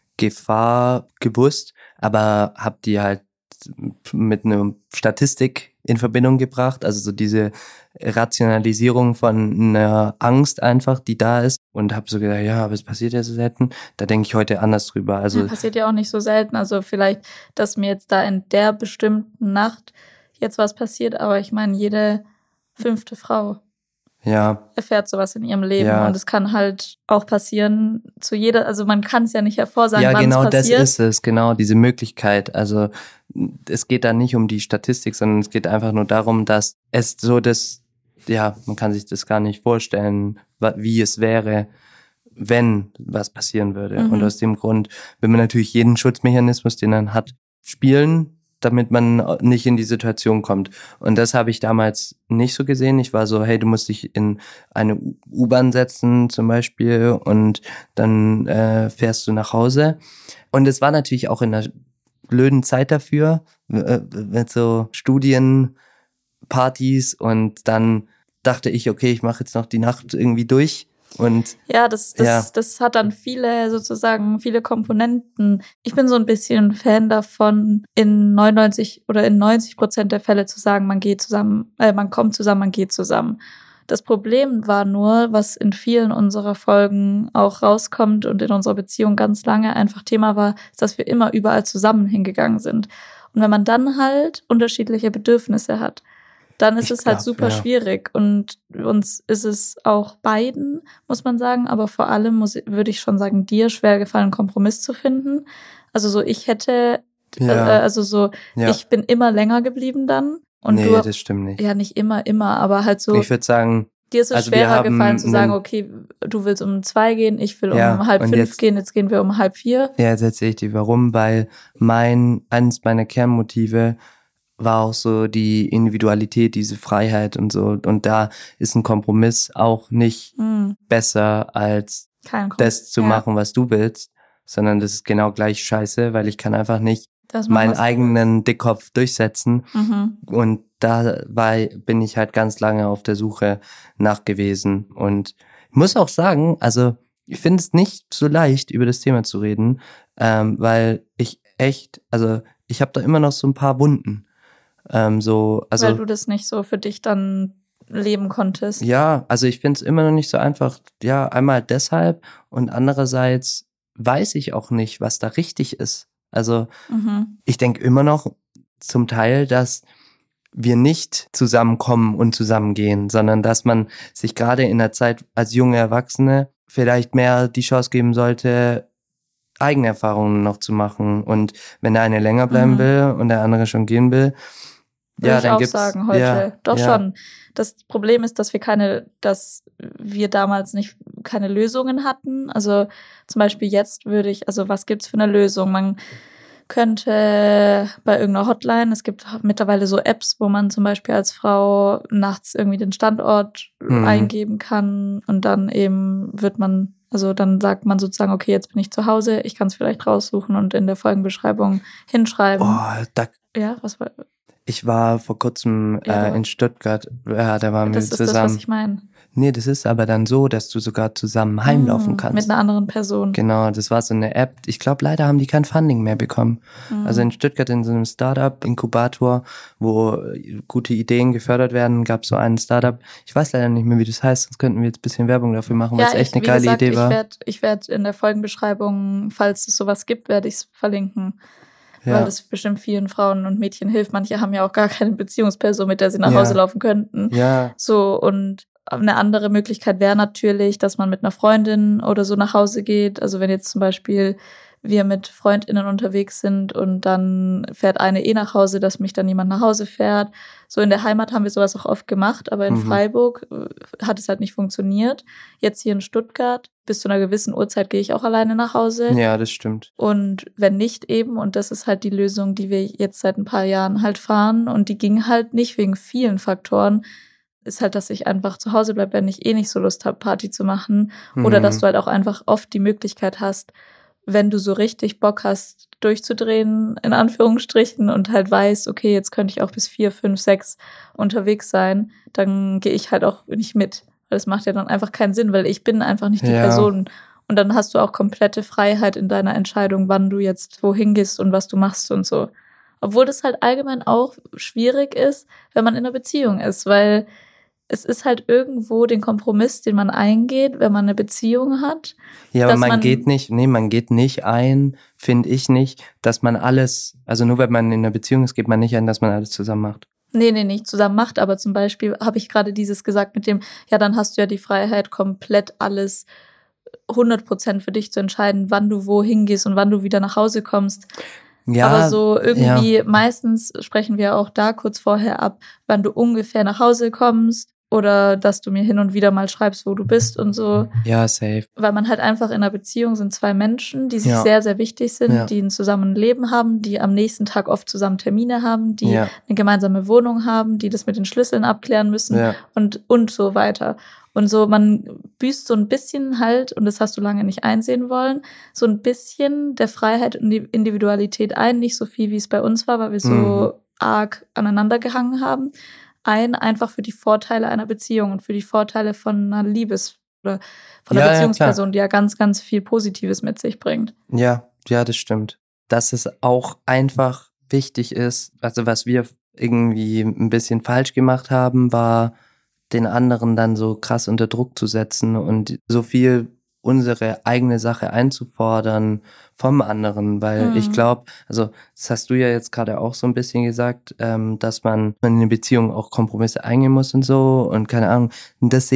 Gefahr gewusst, aber habe die halt mit einer Statistik in Verbindung gebracht, also so diese Rationalisierung von einer Angst einfach, die da ist und habe so gedacht, ja, aber es passiert ja so selten. Da denke ich heute anders drüber. Also ja, passiert ja auch nicht so selten. Also vielleicht, dass mir jetzt da in der bestimmten Nacht jetzt was passiert, aber ich meine, jede 5. Frau erfährt sowas in ihrem Leben und es kann halt auch passieren zu jeder, also man kann es ja nicht hervorsagen, wann genau, es passiert. Ja, genau, das ist es, genau, diese Möglichkeit. Also es geht da nicht um die Statistik, sondern es geht einfach nur darum, dass es so man kann sich das gar nicht vorstellen, wie es wäre, wenn was passieren würde. Und aus dem Grund will man natürlich jeden Schutzmechanismus, den man hat, spielen, damit man nicht in die Situation kommt. Und das habe ich damals nicht so gesehen. Ich war so, hey, du musst dich in eine U-Bahn setzen zum Beispiel und dann fährst du nach Hause. Und es war natürlich auch in einer blöden Zeit dafür, mit so Studienpartys und dann dachte ich, okay, ich mache jetzt noch die Nacht irgendwie durch. Und ja, das hat dann viele Komponenten. Ich bin so ein bisschen Fan davon, in 90% der Fälle zu sagen, man geht zusammen, man kommt zusammen, man geht zusammen. Das Problem war nur, was in vielen unserer Folgen auch rauskommt und in unserer Beziehung ganz lange einfach Thema war, ist, dass wir immer überall zusammen hingegangen sind. Und wenn man dann halt unterschiedliche Bedürfnisse hat, dann ist es halt super schwierig. Und uns ist es auch beiden, muss man sagen, aber vor allem würde ich schon sagen, dir schwer gefallen, einen Kompromiss zu finden. Also so, ich bin immer länger geblieben dann. Und nee, das stimmt nicht. Ja, nicht immer, aber halt so. Ich würde sagen, dir ist es schwerer gefallen zu sagen, okay, du willst um 2 gehen, ich will um 4:30 gehen, jetzt gehen wir um 3:30. Ja, jetzt erzähle ich dir warum, weil eines meiner Kernmotive war auch so die Individualität, diese Freiheit und so. Und da ist ein Kompromiss auch nicht besser als das zu machen, was du willst, sondern das ist genau gleich scheiße, weil ich kann einfach nicht meinen eigenen Dickkopf durchsetzen. Und bin ich halt ganz lange auf der Suche nach gewesen. Und ich muss auch sagen, also ich finde es nicht so leicht, über das Thema zu reden, weil ich habe da immer noch so ein paar Wunden. Weil du das nicht so für dich dann leben konntest. Ja, also ich finde es immer noch nicht so einfach. Ja, einmal deshalb und andererseits weiß ich auch nicht, was da richtig ist. Also ich denke immer noch zum Teil, dass wir nicht zusammenkommen und zusammengehen, sondern dass man sich gerade in der Zeit als junge Erwachsene vielleicht mehr die Chance geben sollte, eigene Erfahrungen noch zu machen. Und wenn der eine länger bleiben will und der andere schon gehen will, würde ich dann auch gibt's, sagen heute. ja, Doch ja. schon. Das Problem ist, dass wir damals nicht keine Lösungen hatten. Also zum Beispiel jetzt was gibt's für eine Lösung? Man könnte bei irgendeiner Hotline, es gibt mittlerweile so Apps, wo man zum Beispiel als Frau nachts irgendwie den Standort eingeben kann und dann eben dann sagt man sozusagen, okay, jetzt bin ich zu Hause, ich kann es vielleicht raussuchen und in der Folgenbeschreibung hinschreiben. Ja, was war? Ich war vor kurzem in Stuttgart, da waren wir Das ist zusammen. das, was ich meine. Nee, das ist aber dann so, dass du sogar zusammen heimlaufen kannst. Mit einer anderen Person. Genau, das war so eine App. Ich glaube, leider haben die kein Funding mehr bekommen. Also in Stuttgart in so einem Startup-Inkubator, wo gute Ideen gefördert werden, gab es so einen Startup. Ich weiß leider nicht mehr, wie das heißt, sonst könnten wir jetzt ein bisschen Werbung dafür machen, weil es echt eine geile Idee war. Ich werd in der Folgenbeschreibung, falls es sowas gibt, werde ich es verlinken. Ja. Weil das bestimmt vielen Frauen und Mädchen hilft. Manche haben ja auch gar keine Beziehungsperson, mit der sie nach Hause laufen könnten. Ja. So, und eine andere Möglichkeit wäre natürlich, dass man mit einer Freundin oder so nach Hause geht. Also wenn jetzt zum Beispiel wir mit FreundInnen unterwegs sind und dann fährt eine nach Hause, dass mich dann jemand nach Hause fährt. So in der Heimat haben wir sowas auch oft gemacht, aber in Freiburg hat es halt nicht funktioniert. Jetzt hier in Stuttgart, bis zu einer gewissen Uhrzeit gehe ich auch alleine nach Hause. Ja, das stimmt. Und wenn nicht eben, und das ist halt die Lösung, die wir jetzt seit ein paar Jahren halt fahren und die ging halt nicht wegen vielen Faktoren, ist halt, dass ich einfach zu Hause bleibe, wenn ich nicht so Lust habe, Party zu machen. Oder dass du halt auch einfach oft die Möglichkeit hast, wenn du so richtig Bock hast, durchzudrehen, in Anführungsstrichen, und halt weißt, okay, jetzt könnte ich auch bis 4, 5, 6 unterwegs sein, dann gehe ich halt auch nicht mit. Weil das macht ja dann einfach keinen Sinn, weil ich bin einfach nicht die Person. Und dann hast du auch komplette Freiheit in deiner Entscheidung, wann du jetzt wohin gehst und was du machst und so. Obwohl das halt allgemein auch schwierig ist, wenn man in einer Beziehung ist, weil es ist halt irgendwo den Kompromiss, den man eingeht, wenn man eine Beziehung hat. Ja, aber man geht nicht ein, finde ich nicht, dass man alles, also nur wenn man in einer Beziehung ist, geht man nicht ein, dass man alles zusammen macht. Nee, nicht zusammen macht, aber zum Beispiel habe ich gerade dieses gesagt mit dem, ja, dann hast du ja die Freiheit, komplett alles 100% für dich zu entscheiden, wann du wohin gehst und wann du wieder nach Hause kommst. Ja, aber so irgendwie, meistens sprechen wir auch da kurz vorher ab, wann du ungefähr nach Hause kommst oder dass du mir hin und wieder mal schreibst, wo du bist und so. Ja, safe. Weil man halt einfach in einer Beziehung sind zwei Menschen, die sich sehr, sehr wichtig sind, die ein zusammen Leben haben, die am nächsten Tag oft zusammen Termine haben, die eine gemeinsame Wohnung haben, die das mit den Schlüsseln abklären müssen und so weiter. Und so, man büßt so ein bisschen halt, und das hast du lange nicht einsehen wollen, so ein bisschen der Freiheit und die Individualität ein, nicht so viel, wie es bei uns war, weil wir so arg aneinander gehangen haben, einfach für die Vorteile einer Beziehung und für die Vorteile von einer oder von einer Beziehungsperson, die ja ganz, ganz viel Positives mit sich bringt. Ja, das stimmt. Dass es auch einfach wichtig ist, also was wir irgendwie ein bisschen falsch gemacht haben, war, den anderen dann so krass unter Druck zu setzen und so viel unsere eigene Sache einzufordern vom anderen, weil ich glaube, also das hast du ja jetzt gerade auch so ein bisschen gesagt, dass man in eine Beziehung auch Kompromisse eingehen muss und so und keine Ahnung, und das sehe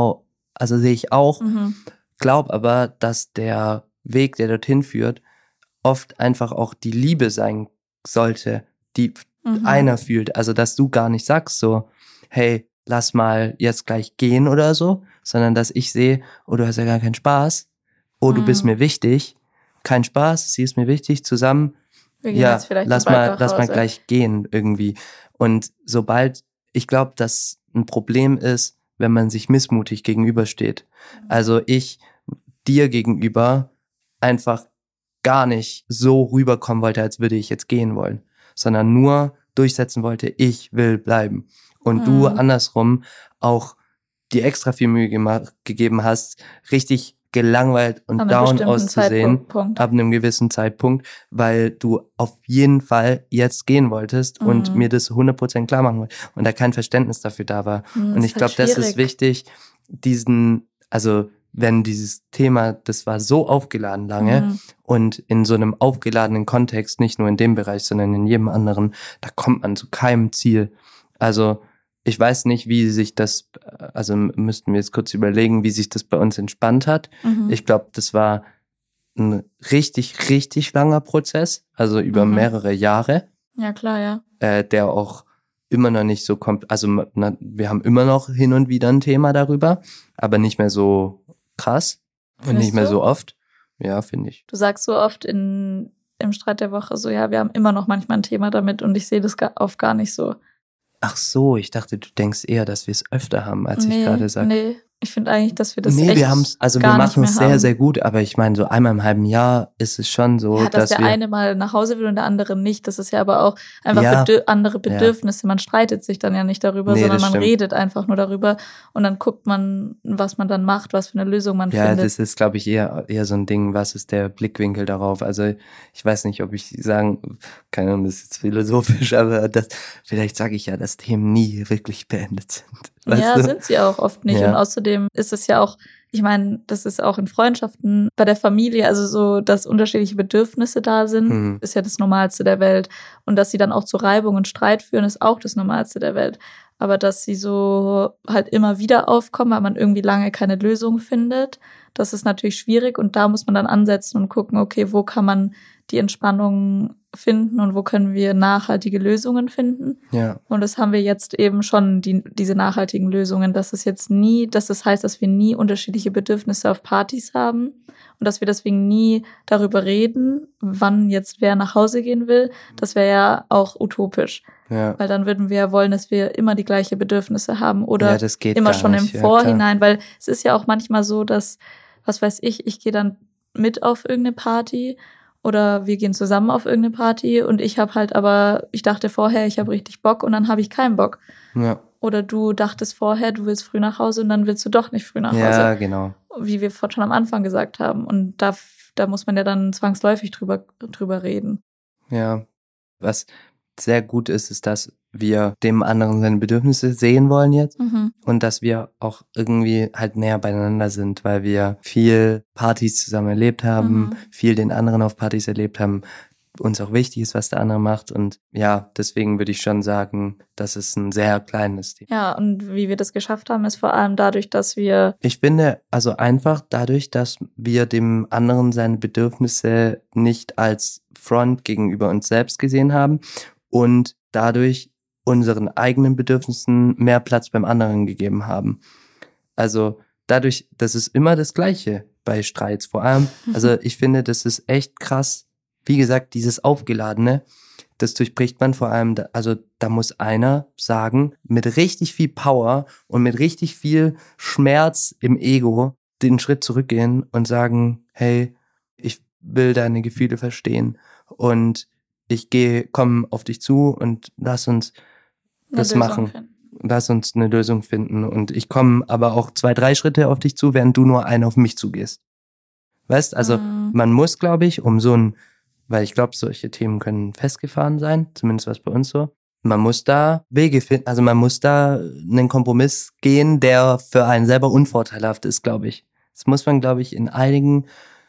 ich auch, glaube aber, dass der Weg, der dorthin führt, oft einfach auch die Liebe sein sollte, die einer fühlt, also dass du gar nicht sagst so, hey, lass mal jetzt gleich gehen oder so, sondern dass ich sehe, oh, du hast ja gar keinen Spaß, oh, du bist mir wichtig, kein Spaß, sie ist mir wichtig, zusammen, lass mal gleich gehen irgendwie. Und ich glaube, dass ein Problem ist, wenn man sich missmutig gegenübersteht. Also ich dir gegenüber einfach gar nicht so rüberkommen wollte, als würde ich jetzt gehen wollen, sondern nur durchsetzen wollte, ich will bleiben. Und du andersrum auch dir extra viel Mühe gegeben hast, richtig gelangweilt und down auszusehen ab einem gewissen Zeitpunkt, weil du auf jeden Fall jetzt gehen wolltest und mir das 100% klar machen wolltest und da kein Verständnis dafür da war. Und ich glaube, das ist wichtig, wenn dieses Thema, das war so aufgeladen lange und in so einem aufgeladenen Kontext, nicht nur in dem Bereich, sondern in jedem anderen, da kommt man zu keinem Ziel. Also ich weiß nicht, wie sich das, also müssten wir jetzt kurz überlegen, wie sich das bei uns entspannt hat. Ich glaube, das war ein richtig, richtig langer Prozess, also über mehrere Jahre. Ja, klar, ja. Der auch immer noch nicht so wir haben immer noch hin und wieder ein Thema darüber, aber nicht mehr so krass und Findest nicht mehr du? so oft. Ja, finde ich. Du sagst so oft im Streit der Woche so, ja, wir haben immer noch manchmal ein Thema damit und ich sehe das oft gar nicht so. Ach so, ich dachte, du denkst eher, dass wir es öfter haben, als ich gerade sage. Nee, ich finde eigentlich, dass wir das Nee, echt wir haben's, also wir gar nicht machen mehr es sehr, haben. sehr gut, aber ich meine, so einmal im halben Jahr ist es schon so, Ja, dass dass der wir. eine mal nach Hause will und der andere nicht. Das ist ja aber auch einfach Ja, andere Bedürfnisse. Man streitet sich dann ja nicht darüber, Nee, sondern das man stimmt. redet einfach nur darüber und dann guckt man, was man dann macht, was für eine Lösung man Ja, findet. das ist, glaube ich, eher so ein Ding, was ist der Blickwinkel darauf? Also ich weiß nicht, ob ich sagen, keine Ahnung, das ist jetzt philosophisch, aber vielleicht sage ich ja, dass Themen nie wirklich beendet sind. Weißt Ja, du? sind sie auch oft nicht. Ja. Und außerdem ist es ja auch, ich meine, das ist auch in Freundschaften, bei der Familie, also so, dass unterschiedliche Bedürfnisse da sind, ist ja das Normalste der Welt. Und dass sie dann auch zu Reibung und Streit führen, ist auch das Normalste der Welt. Aber dass sie so halt immer wieder aufkommen, weil man irgendwie lange keine Lösung findet, das ist natürlich schwierig. Und da muss man dann ansetzen und gucken, okay, wo kann man die Entspannung finden und wo können wir nachhaltige Lösungen finden. Ja. Und das haben wir jetzt eben schon, diese nachhaltigen Lösungen, dass das heißt, dass wir nie unterschiedliche Bedürfnisse auf Partys haben und dass wir deswegen nie darüber reden, wann jetzt wer nach Hause gehen will. Das wäre ja auch utopisch, Ja. weil dann würden wir ja wollen, dass wir immer die gleichen Bedürfnisse haben oder Ja, das geht immer gar schon nicht. im Ja, Vorhinein, weil es ist ja auch manchmal so, dass, was weiß ich gehe dann mit auf irgendeine Party oder wir gehen zusammen auf irgendeine Party und ich dachte vorher, ich habe richtig Bock und dann habe ich keinen Bock. Ja. Oder du dachtest vorher, du willst früh nach Hause und dann willst du doch nicht früh nach Hause. Ja, genau. Wie wir schon am Anfang gesagt haben. Und da muss man ja dann zwangsläufig drüber reden. Ja. Was sehr gut ist, dass wir dem anderen seine Bedürfnisse sehen wollen jetzt. Und dass wir auch irgendwie halt näher beieinander sind, weil wir viel Partys zusammen erlebt haben, viel den anderen auf Partys erlebt haben, uns auch wichtig ist, was der andere macht. Und ja, deswegen würde ich schon sagen, dass es ein sehr kleines Thema. Ja, und wie wir das geschafft haben, ist vor allem dadurch, dass wir... Ich finde, also einfach dadurch, dass wir dem anderen seine Bedürfnisse nicht als Front gegenüber uns selbst gesehen haben und dadurch unseren eigenen Bedürfnissen mehr Platz beim anderen gegeben haben. Also dadurch, das ist immer das Gleiche bei Streits. Vor allem, also ich finde, das ist echt krass. Wie gesagt, dieses Aufgeladene, das durchbricht man vor allem, also da muss einer sagen, mit richtig viel Power und mit richtig viel Schmerz im Ego den Schritt zurückgehen und sagen, hey, ich will deine Gefühle verstehen und ich komme auf dich zu und lass uns das machen. Lass uns eine Lösung finden. Und ich komme aber auch 2, 3 Schritte auf dich zu, während du nur einen auf mich zugehst. Weißt, also man muss, glaube ich, weil ich glaube, solche Themen können festgefahren sein, zumindest was bei uns so. Man muss da Wege finden, also man muss da einen Kompromiss gehen, der für einen selber unvorteilhaft ist, glaube ich. Das muss man, glaube ich, in einigen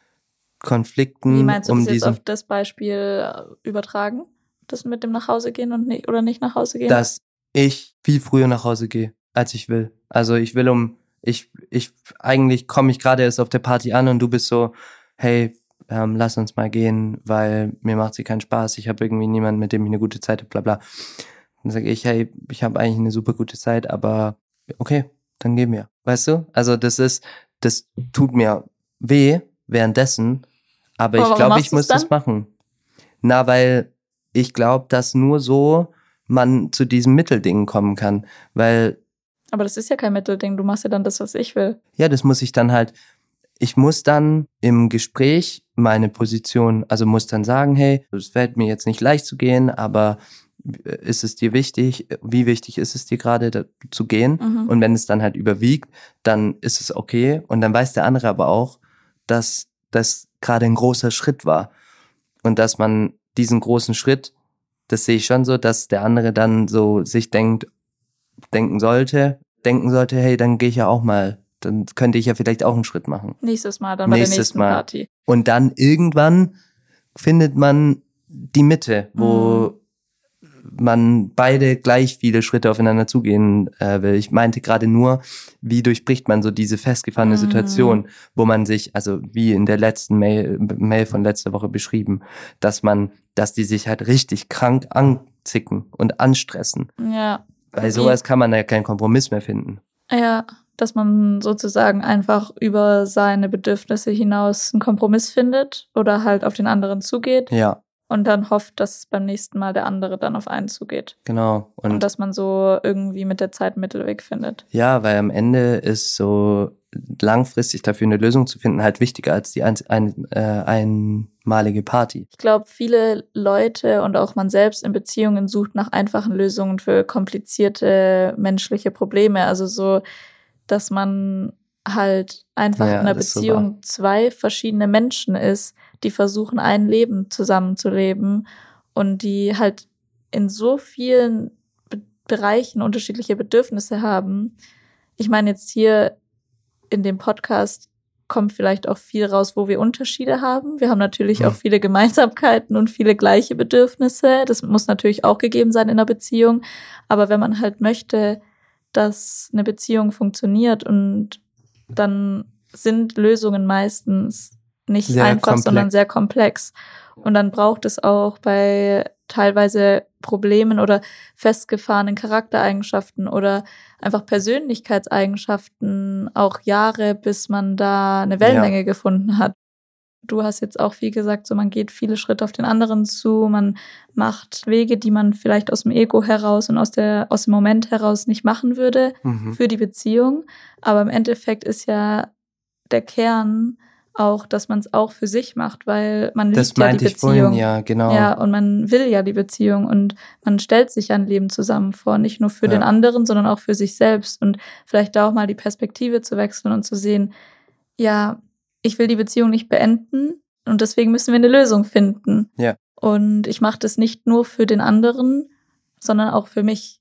Konflikten. Wie meinst du das jetzt auf das Beispiel übertragen? Das mit dem nach Hause gehen und nicht oder nicht nach Hause gehen? Dass ich viel früher nach Hause gehe, als ich will. Also ich will eigentlich komme ich gerade erst auf der Party an und du bist so, hey, lass uns mal gehen, weil mir macht sie keinen Spaß. Ich habe irgendwie niemanden, mit dem ich eine gute Zeit habe, bla bla. Dann sage ich, hey, ich habe eigentlich eine super gute Zeit, aber okay, dann gehen wir. Weißt du? Also das tut mir weh währenddessen, aber ich glaube, ich muss das machen. Na, weil ich glaube, dass nur so man zu diesem Mittelding kommen kann, weil... Aber das ist ja kein Mittelding, du machst ja dann das, was ich will. Ja, das muss ich dann halt... Ich muss dann im Gespräch meine Position, also muss dann sagen, hey, es fällt mir jetzt nicht leicht zu gehen, aber ist es dir wichtig? Wie wichtig ist es dir gerade zu gehen? Und wenn es dann halt überwiegt, dann ist es okay. Und dann weiß der andere aber auch, dass das gerade ein großer Schritt war. Und dass man diesen großen Schritt, das sehe ich schon so, dass der andere dann so sich denken sollte, hey, dann gehe ich ja auch mal, dann könnte ich ja vielleicht auch einen Schritt machen. Nächstes Mal, dann bei der nächsten Party. Und dann irgendwann findet man die Mitte, wo man beide gleich viele Schritte aufeinander zugehen will. Ich meinte gerade nur, wie durchbricht man so diese festgefahrene Situation, wo man sich, also wie in der letzten Mail von letzter Woche beschrieben, dass die sich halt richtig krank anzicken und anstressen. Ja. Bei sowas kann man ja keinen Kompromiss mehr finden. Ja, dass man sozusagen einfach über seine Bedürfnisse hinaus einen Kompromiss findet oder halt auf den anderen zugeht. Ja. Und dann hofft, dass beim nächsten Mal der andere dann auf einen zugeht. Genau. Und dass man so irgendwie mit der Zeit einen Mittelweg findet. Ja, weil am Ende ist so langfristig dafür eine Lösung zu finden halt wichtiger als die einmalige Party. Ich glaube, viele Leute und auch man selbst in Beziehungen sucht nach einfachen Lösungen für komplizierte menschliche Probleme. Also so, dass man halt einfach in einer Beziehung zwei verschiedene Menschen ist, die versuchen, ein Leben zusammenzuleben und die halt in so vielen Bereichen unterschiedliche Bedürfnisse haben. Ich meine, jetzt hier in dem Podcast kommt vielleicht auch viel raus, wo wir Unterschiede haben. Wir haben natürlich auch viele Gemeinsamkeiten und viele gleiche Bedürfnisse. Das muss natürlich auch gegeben sein in einer Beziehung. Aber wenn man halt möchte, dass eine Beziehung funktioniert, und dann sind Lösungen meistens nicht sehr einfach, komplex, sondern sehr komplex. Und dann braucht es auch bei teilweise Problemen oder festgefahrenen Charaktereigenschaften oder einfach Persönlichkeitseigenschaften auch Jahre, bis man da eine Wellenlänge gefunden hat. Du hast jetzt auch viel gesagt, so man geht viele Schritte auf den anderen zu, man macht Wege, die man vielleicht aus dem Ego heraus und aus dem Moment heraus nicht machen würde für die Beziehung. Aber im Endeffekt ist ja der Kern auch, dass man es auch für sich macht, weil man liebt ja die Beziehung. Vorhin, ja, genau. Ja, und man will ja die Beziehung und man stellt sich ja ein Leben zusammen vor, nicht nur für den anderen, sondern auch für sich selbst, und vielleicht da auch mal die Perspektive zu wechseln und zu sehen, ja, ich will die Beziehung nicht beenden und deswegen müssen wir eine Lösung finden. Ja. Und ich mache das nicht nur für den anderen, sondern auch für mich.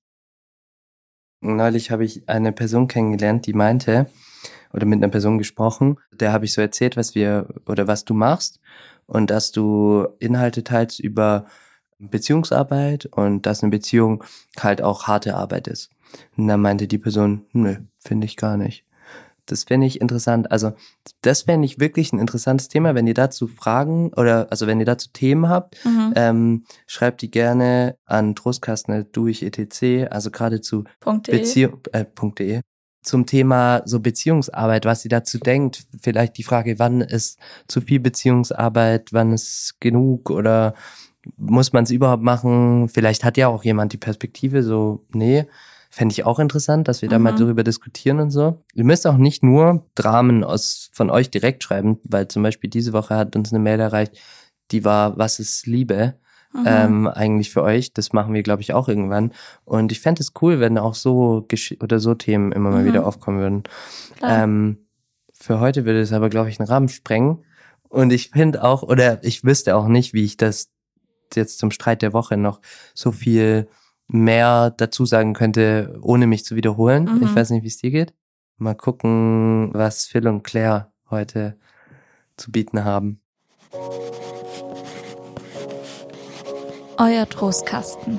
Neulich habe ich eine Person kennengelernt, die meinte, oder mit einer Person gesprochen, der habe ich so erzählt, was du machst und dass du Inhalte teilst über Beziehungsarbeit und dass eine Beziehung halt auch harte Arbeit ist. Und dann meinte die Person, nö, finde ich gar nicht. Das finde ich interessant. Also das fände ich wirklich ein interessantes Thema. Wenn ihr dazu Fragen wenn ihr dazu Themen habt, schreibt die gerne an trostkasten@duich.etc, also gerade zu .de. Zum Thema so Beziehungsarbeit, was sie dazu denkt. Vielleicht die Frage, wann ist zu viel Beziehungsarbeit, wann ist genug oder muss man es überhaupt machen? Vielleicht hat ja auch jemand die Perspektive so, nee, fände ich auch interessant, dass wir da mal darüber diskutieren und so. Ihr müsst auch nicht nur Dramen von euch direkt schreiben, weil zum Beispiel diese Woche hat uns eine Mail erreicht, die war, was ist Liebe? Eigentlich für euch. Das machen wir, glaube ich, auch irgendwann. Und ich fände es cool, wenn auch so Themen immer mal wieder aufkommen würden. Für heute würde es aber, glaube ich, einen Rahmen sprengen. Und ich finde auch, oder ich wüsste auch nicht, wie ich das jetzt zum Streit der Woche noch so viel mehr dazu sagen könnte, ohne mich zu wiederholen. Ich weiß nicht, wie es dir geht. Mal gucken, was Phil und Claire heute zu bieten haben. Euer Trostkasten.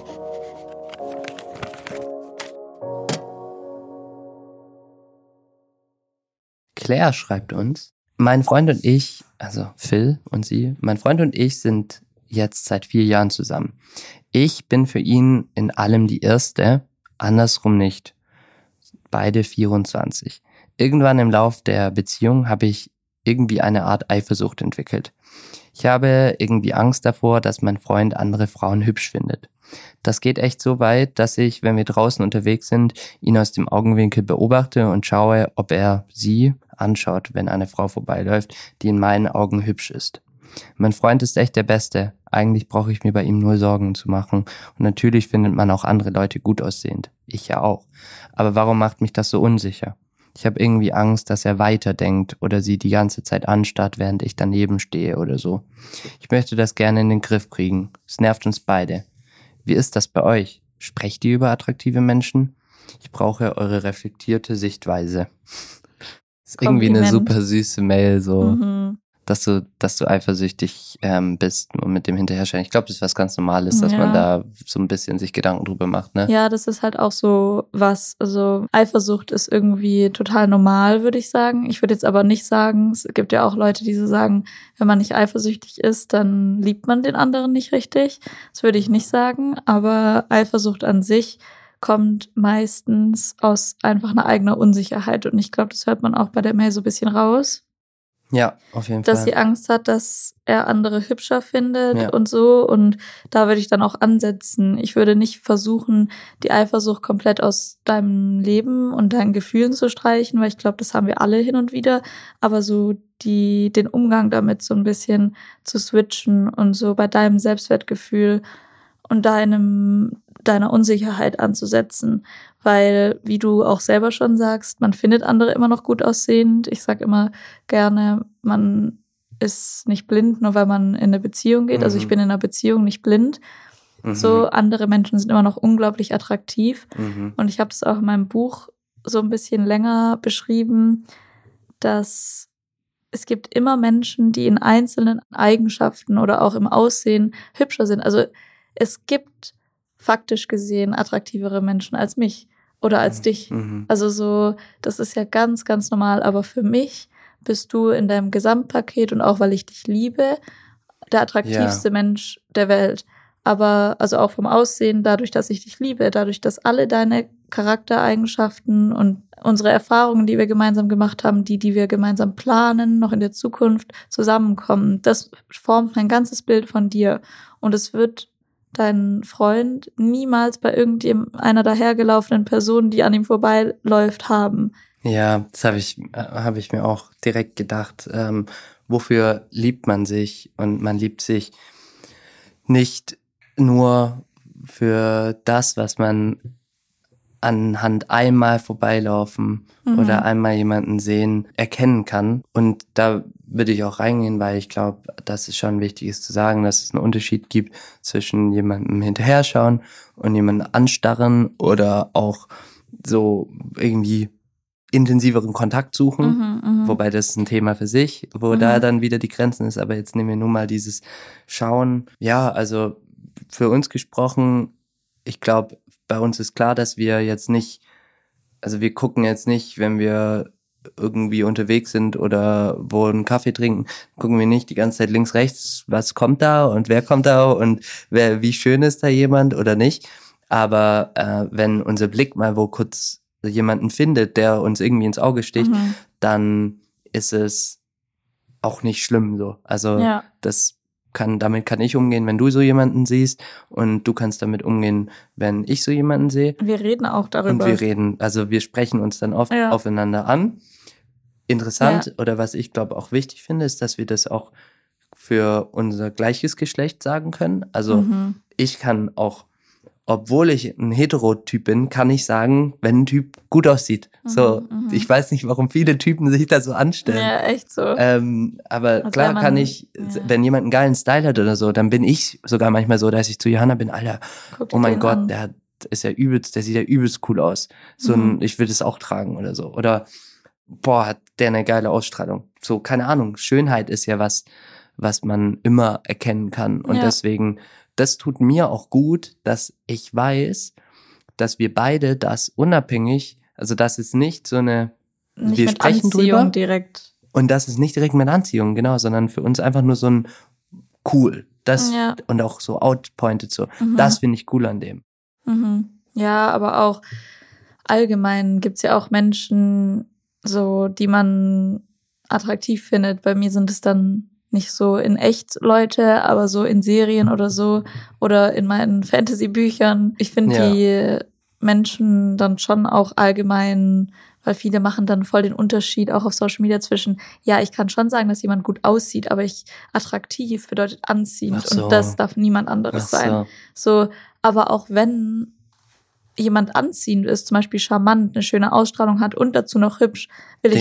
Claire schreibt uns, mein Freund und ich, also Phil und sie, mein Freund und ich sind jetzt seit 4 Jahren zusammen. Ich bin für ihn in allem die Erste, andersrum nicht. Beide 24. Irgendwann im Lauf der Beziehung habe ich irgendwie eine Art Eifersucht entwickelt. Ich habe irgendwie Angst davor, dass mein Freund andere Frauen hübsch findet. Das geht echt so weit, dass ich, wenn wir draußen unterwegs sind, ihn aus dem Augenwinkel beobachte und schaue, ob er sie anschaut, wenn eine Frau vorbeiläuft, die in meinen Augen hübsch ist. Mein Freund ist echt der Beste. Eigentlich brauche ich mir bei ihm nur Sorgen zu machen. Und natürlich findet man auch andere Leute gut aussehend. Ich ja auch. Aber warum macht mich das so unsicher? Ich habe irgendwie Angst, dass er weiterdenkt oder sie die ganze Zeit anstarrt, während ich daneben stehe oder so. Ich möchte das gerne in den Griff kriegen. Es nervt uns beide. Wie ist das bei euch? Sprecht ihr über attraktive Menschen? Ich brauche eure reflektierte Sichtweise. Ist irgendwie eine super süße Mail, so. dass du eifersüchtig bist und mit dem Hinterherschein. Ich glaube, das ist was ganz Normales, dass man da so ein bisschen sich Gedanken drüber macht, ne? Ja, das ist halt auch so was, also Eifersucht ist irgendwie total normal, würde ich sagen. Ich würde jetzt aber nicht sagen, es gibt ja auch Leute, die so sagen, wenn man nicht eifersüchtig ist, dann liebt man den anderen nicht richtig. Das würde ich nicht sagen, aber Eifersucht an sich kommt meistens aus einfach einer eigenen Unsicherheit und ich glaube, das hört man auch bei der Mel so ein bisschen raus. Ja, auf jeden Fall. Dass sie Angst hat, dass er andere hübscher findet und so. Und da würde ich dann auch ansetzen. Ich würde nicht versuchen, die Eifersucht komplett aus deinem Leben und deinen Gefühlen zu streichen, weil ich glaube, das haben wir alle hin und wieder. Aber so den Umgang damit so ein bisschen zu switchen und so bei deinem Selbstwertgefühl und deiner Unsicherheit anzusetzen. Weil, wie du auch selber schon sagst, man findet andere immer noch gut aussehend. Ich sag immer gerne, man ist nicht blind, nur weil man in eine Beziehung geht. Also ich bin in einer Beziehung nicht blind. So, andere Menschen sind immer noch unglaublich attraktiv. Und ich habe das auch in meinem Buch so ein bisschen länger beschrieben, dass es gibt immer Menschen, die in einzelnen Eigenschaften oder auch im Aussehen hübscher sind. Also es gibt faktisch gesehen attraktivere Menschen als mich oder als dich. Also so, das ist ja ganz, ganz normal. Aber für mich bist du in deinem Gesamtpaket und auch, weil ich dich liebe, der attraktivste Mensch der Welt. Aber also auch vom Aussehen, dadurch, dass ich dich liebe, dadurch, dass alle deine Charaktereigenschaften und unsere Erfahrungen, die wir gemeinsam gemacht haben, die wir gemeinsam planen, noch in der Zukunft zusammenkommen, das formt mein ganzes Bild von dir. Und es wird dein Freund niemals bei irgendeiner dahergelaufenen Person, die an ihm vorbeiläuft, haben. Ja, das hab ich mir auch direkt gedacht. Wofür liebt man sich? Und man liebt sich nicht nur für das, was man anhand einmal vorbeilaufen oder einmal jemanden sehen erkennen kann. Und da würde ich auch reingehen, weil ich glaube, dass es schon wichtig ist zu sagen, dass es einen Unterschied gibt zwischen jemandem hinterher schauen und jemanden anstarren oder auch so irgendwie intensiveren Kontakt suchen, wobei das ist ein Thema für sich, wo da dann wieder die Grenzen ist. Aber jetzt nehmen wir nur mal dieses Schauen. Ja, also für uns gesprochen, ich glaube, bei uns ist klar, dass wir jetzt nicht, also wir gucken jetzt nicht, wenn wir irgendwie unterwegs sind oder wo einen Kaffee trinken, gucken wir nicht die ganze Zeit links, rechts, was kommt da und wer kommt da und wie schön ist da jemand oder nicht. Aber wenn unser Blick mal wo kurz jemanden findet, der uns irgendwie ins Auge sticht, dann ist es auch nicht schlimm so. Also damit kann ich umgehen, wenn du so jemanden siehst und du kannst damit umgehen, wenn ich so jemanden sehe. Wir reden auch darüber. Und wir sprechen uns dann oft aufeinander an. Interessant oder was ich glaube auch wichtig finde, ist, dass wir das auch für unser gleiches Geschlecht sagen können. Also ich kann auch, obwohl ich ein Heterotyp bin, kann ich sagen, wenn ein Typ gut aussieht. Ich weiß nicht, warum viele Typen sich da so anstellen. Ja, echt so. Aber also klar kann ich, wenn jemand einen geilen Style hat oder so, dann bin ich sogar manchmal so, dass ich zu Johanna bin, Alter, oh mein Gott, der sieht ja übelst cool aus. Ich will das auch tragen oder so. Oder, boah, hat der eine geile Ausstrahlung. So, keine Ahnung, Schönheit ist ja was man immer erkennen kann. Und deswegen, das tut mir auch gut, dass ich weiß, dass wir beide das unabhängig, also das ist nicht so eine, nicht wir mit sprechen Anziehung drüber direkt. und das ist nicht direkt mit Anziehung, genau, sondern für uns einfach nur so ein cool, das und auch so outpointed so, das finde ich cool an dem. Ja, aber auch allgemein gibt's ja auch Menschen, so, die man attraktiv findet. Bei mir sind es dann nicht so in echt Leute, aber so in Serien oder so oder in meinen Fantasy-Büchern. Ich finde die Menschen dann schon auch allgemein, weil viele machen dann voll den Unterschied auch auf Social Media zwischen, ja, ich kann schon sagen, dass jemand gut aussieht, aber attraktiv bedeutet anziehend und das darf niemand anderes sein. So, aber auch wenn jemand anziehend ist, zum Beispiel charmant, eine schöne Ausstrahlung hat und dazu noch hübsch, will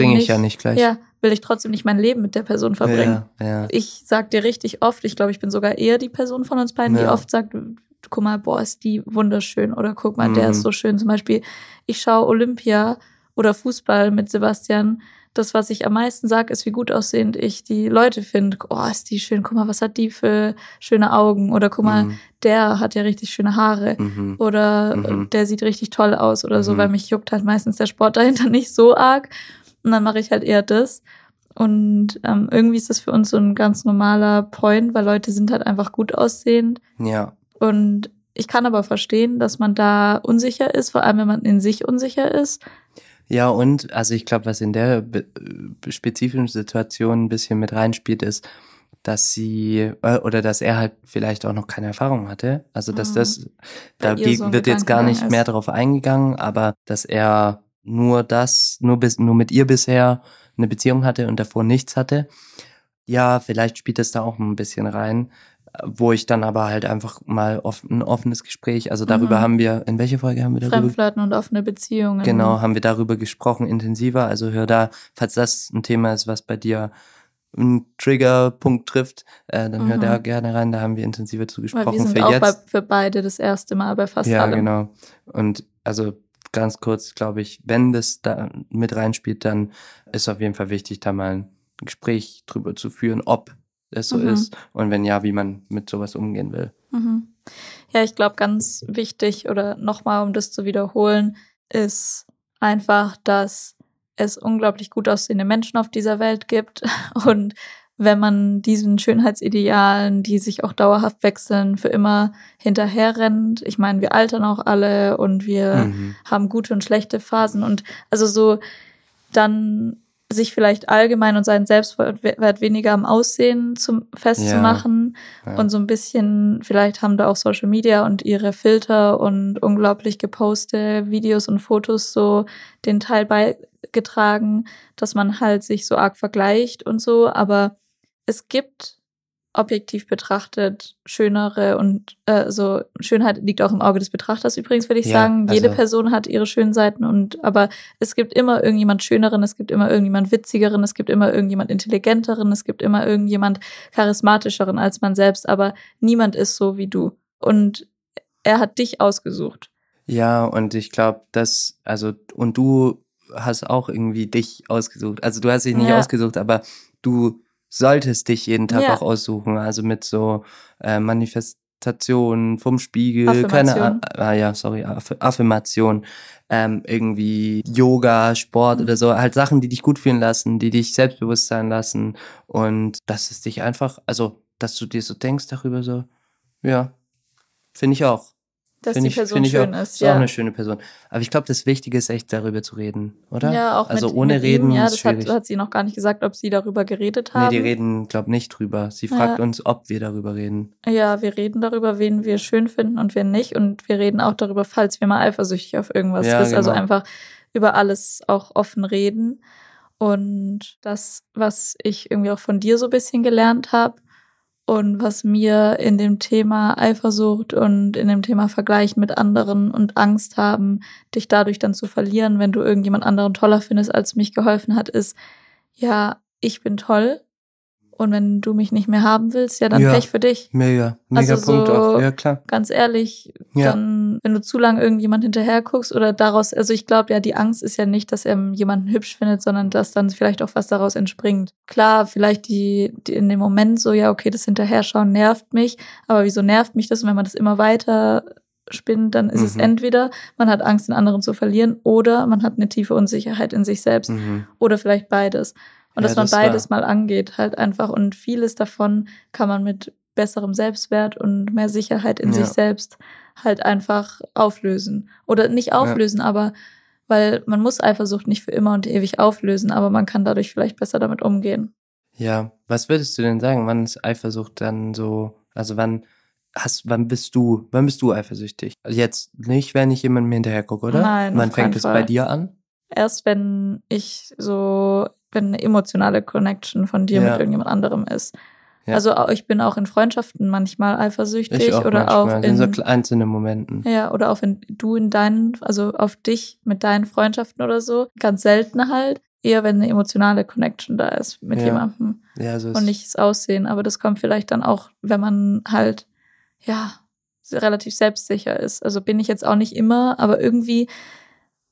ich trotzdem nicht mein Leben mit der Person verbringen. Ich sag dir richtig oft, ich glaube, ich bin sogar eher die Person von uns beiden, die oft sagt, guck mal, boah, ist die wunderschön oder guck mal, der ist so schön. Zum Beispiel, ich schaue Olympia oder Fußball mit Sebastian, das, was ich am meisten sage, ist, wie gut aussehend ich die Leute finde. Oh, ist die schön, guck mal, was hat die für schöne Augen? Oder guck mal, der hat ja richtig schöne Haare. Oder der sieht richtig toll aus oder so, weil mich juckt halt meistens der Sport dahinter nicht so arg. Und dann mache ich halt eher das. Und irgendwie ist das für uns so ein ganz normaler Point, weil Leute sind halt einfach gut aussehend. Ja. Und ich kann aber verstehen, dass man da unsicher ist, vor allem wenn man in sich unsicher ist. Ja, und also ich glaube, was in der spezifischen Situation ein bisschen mit reinspielt, ist, dass sie oder dass er halt vielleicht auch noch keine Erfahrung hatte. Also dass das, da wird jetzt gar nicht mehr drauf eingegangen, aber dass er nur mit ihr bisher eine Beziehung hatte und davor nichts hatte. Ja, vielleicht spielt das da auch ein bisschen rein, wo ich dann aber halt einfach mal ein offenes Gespräch, also darüber haben wir, in welcher Folge haben wir darüber? Fremdflirten und offene Beziehungen. Genau, haben wir darüber gesprochen, intensiver, also hör da, falls das ein Thema ist, was bei dir einen Triggerpunkt trifft, dann hör da gerne rein, da haben wir intensiver zu gesprochen. Weil wir sind auch für beide das erste Mal bei fast allem. Ja, genau. Und also ganz kurz, glaube ich, wenn das da mit reinspielt, dann ist auf jeden Fall wichtig, da mal ein Gespräch drüber zu führen, ob es so ist und wenn ja, wie man mit sowas umgehen will. Ja, ich glaube, ganz wichtig oder nochmal, um das zu wiederholen, ist einfach, dass es unglaublich gut aussehende Menschen auf dieser Welt gibt und wenn man diesen Schönheitsidealen, die sich auch dauerhaft wechseln, für immer hinterherrennt. Ich meine, wir altern auch alle und wir haben gute und schlechte Phasen und also so dann sich vielleicht allgemein und seinen Selbstwert weniger am Aussehen festzumachen und so ein bisschen, vielleicht haben da auch Social Media und ihre Filter und unglaublich geposte Videos und Fotos so den Teil beigetragen, dass man halt sich so arg vergleicht und so, aber es gibt objektiv betrachtet schönere und so Schönheit liegt auch im Auge des Betrachters übrigens, würde ich sagen. Jede Person hat ihre schönen Seiten aber es gibt immer irgendjemand Schöneren, es gibt immer irgendjemand Witzigeren, es gibt immer irgendjemand Intelligenteren, es gibt immer irgendjemand Charismatischeren als man selbst, aber niemand ist so wie du. Und er hat dich ausgesucht. Ja, und ich glaube, und du hast auch irgendwie dich ausgesucht. Also du hast dich nicht ausgesucht, aber du solltest dich jeden Tag auch aussuchen, also mit so Manifestationen vom Spiegel, Affirmation, irgendwie Yoga, Sport oder so, halt Sachen, die dich gut fühlen lassen, die dich selbstbewusst sein lassen und dass es dich einfach, also dass du dir so denkst darüber so, ja, finde ich auch. Dass die Person schön ist, ist auch eine schöne Person. Aber ich glaube, das Wichtige ist echt, darüber zu reden, oder? Ja, auch also mit, ohne mit Reden ihm, ist schwierig. Das hat sie noch gar nicht gesagt, ob sie darüber geredet haben. Nee, die reden, glaube nicht drüber. Sie fragt uns, ob wir darüber reden. Ja, wir reden darüber, wen wir schön finden und wen nicht. Und wir reden auch darüber, falls wir mal eifersüchtig auf irgendwas ist. Genau. Also einfach über alles auch offen reden. Und das, was ich irgendwie auch von dir so ein bisschen gelernt habe, und was mir in dem Thema Eifersucht und in dem Thema Vergleich mit anderen und Angst haben, dich dadurch dann zu verlieren, wenn du irgendjemand anderen toller findest, als mich geholfen hat, ist, ja, ich bin toll. Und wenn du mich nicht mehr haben willst, ja, dann Pech für dich. Mega also Punkt so, auch. Ja, klar. Ganz ehrlich, dann, wenn du zu lange irgendjemand hinterher guckst oder daraus, also ich glaube ja, die Angst ist ja nicht, dass er jemanden hübsch findet, sondern dass dann vielleicht auch was daraus entspringt. Klar, vielleicht die in dem Moment so, ja, okay, das Hinterherschauen nervt mich, aber wieso nervt mich das? Und wenn man das immer weiter spinnt, dann ist es entweder, man hat Angst, den anderen zu verlieren oder man hat eine tiefe Unsicherheit in sich selbst oder vielleicht beides. Und dass man beides mal angeht, halt einfach. Und vieles davon kann man mit besserem Selbstwert und mehr Sicherheit in sich selbst halt einfach auflösen. Oder nicht auflösen, aber weil man muss Eifersucht nicht für immer und ewig auflösen, aber man kann dadurch vielleicht besser damit umgehen. Ja, was würdest du denn sagen? Wann ist Eifersucht dann so, also wann bist du eifersüchtig? Also jetzt nicht, wenn ich jemandem hinterher gucke, oder? Nein, wann fängt es bei dir an? Erst wenn eine emotionale Connection von dir mit irgendjemand anderem ist. Ja. Also ich bin auch in Freundschaften manchmal eifersüchtig. Ich auch oder manchmal. Auch in so einzelnen Momenten. Ja, oder auch wenn du auf dich mit deinen Freundschaften oder so, ganz selten halt, eher wenn eine emotionale Connection da ist mit jemandem. Ja, so ist und nicht das Aussehen. Aber das kommt vielleicht dann auch, wenn man halt, relativ selbstsicher ist. Also bin ich jetzt auch nicht immer, aber irgendwie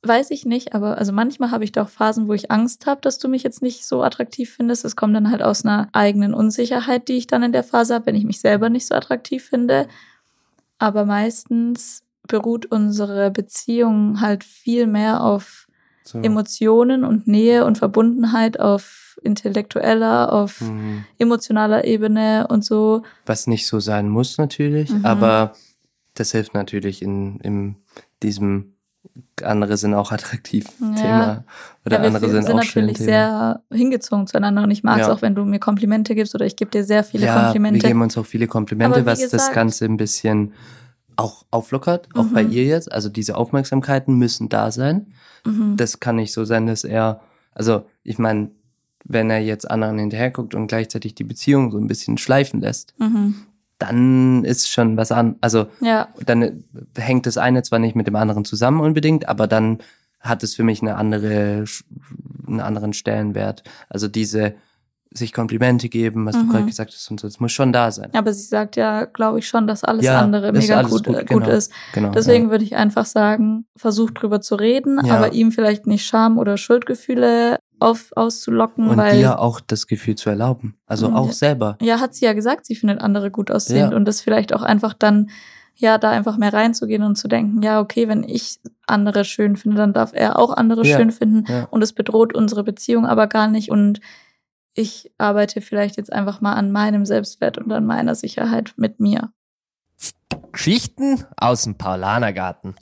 weiß ich nicht, aber also manchmal habe ich doch Phasen, wo ich Angst habe, dass du mich jetzt nicht so attraktiv findest. Das kommt dann halt aus einer eigenen Unsicherheit, die ich dann in der Phase habe, wenn ich mich selber nicht so attraktiv finde. Aber meistens beruht unsere Beziehung halt viel mehr auf So. Emotionen und Nähe und Verbundenheit, auf intellektueller, auf emotionaler Ebene und so. Was nicht so sein muss natürlich, aber das hilft natürlich in diesem andere sind auch attraktiv Thema. Oder wir andere sind auch natürlich schön sehr hingezogen zueinander und ich mag es auch, wenn du mir Komplimente gibst oder ich gebe dir sehr viele Komplimente. Wir geben uns auch viele Komplimente, Aber wie was das gesagt, Ganze ein bisschen auch auflockert, auch bei ihr jetzt. Also diese Aufmerksamkeiten müssen da sein. Das kann nicht so sein, dass also ich meine, wenn er jetzt anderen hinterher guckt und gleichzeitig die Beziehung so ein bisschen schleifen lässt, dann ist schon was an. Also dann hängt das eine zwar nicht mit dem anderen zusammen unbedingt, aber dann hat es für mich einen anderen Stellenwert. Also diese sich Komplimente geben, was du gerade gesagt hast und so, das muss schon da sein. Aber sie sagt ja, glaube ich schon, dass alles andere mega alles gut genau, ist. Genau, Deswegen würde ich einfach sagen, versuch drüber zu reden, aber ihm vielleicht nicht Scham oder Schuldgefühle auszulocken. Und weil dir auch das Gefühl zu erlauben. Also auch selber. Ja, hat sie ja gesagt, sie findet andere gut aussehend und das vielleicht auch einfach dann, da einfach mehr reinzugehen und zu denken, ja, okay, wenn ich andere schön finde, dann darf er auch andere schön finden und es bedroht unsere Beziehung aber gar nicht und ich arbeite vielleicht jetzt einfach mal an meinem Selbstwert und an meiner Sicherheit mit mir. Geschichten aus dem Paulanergarten.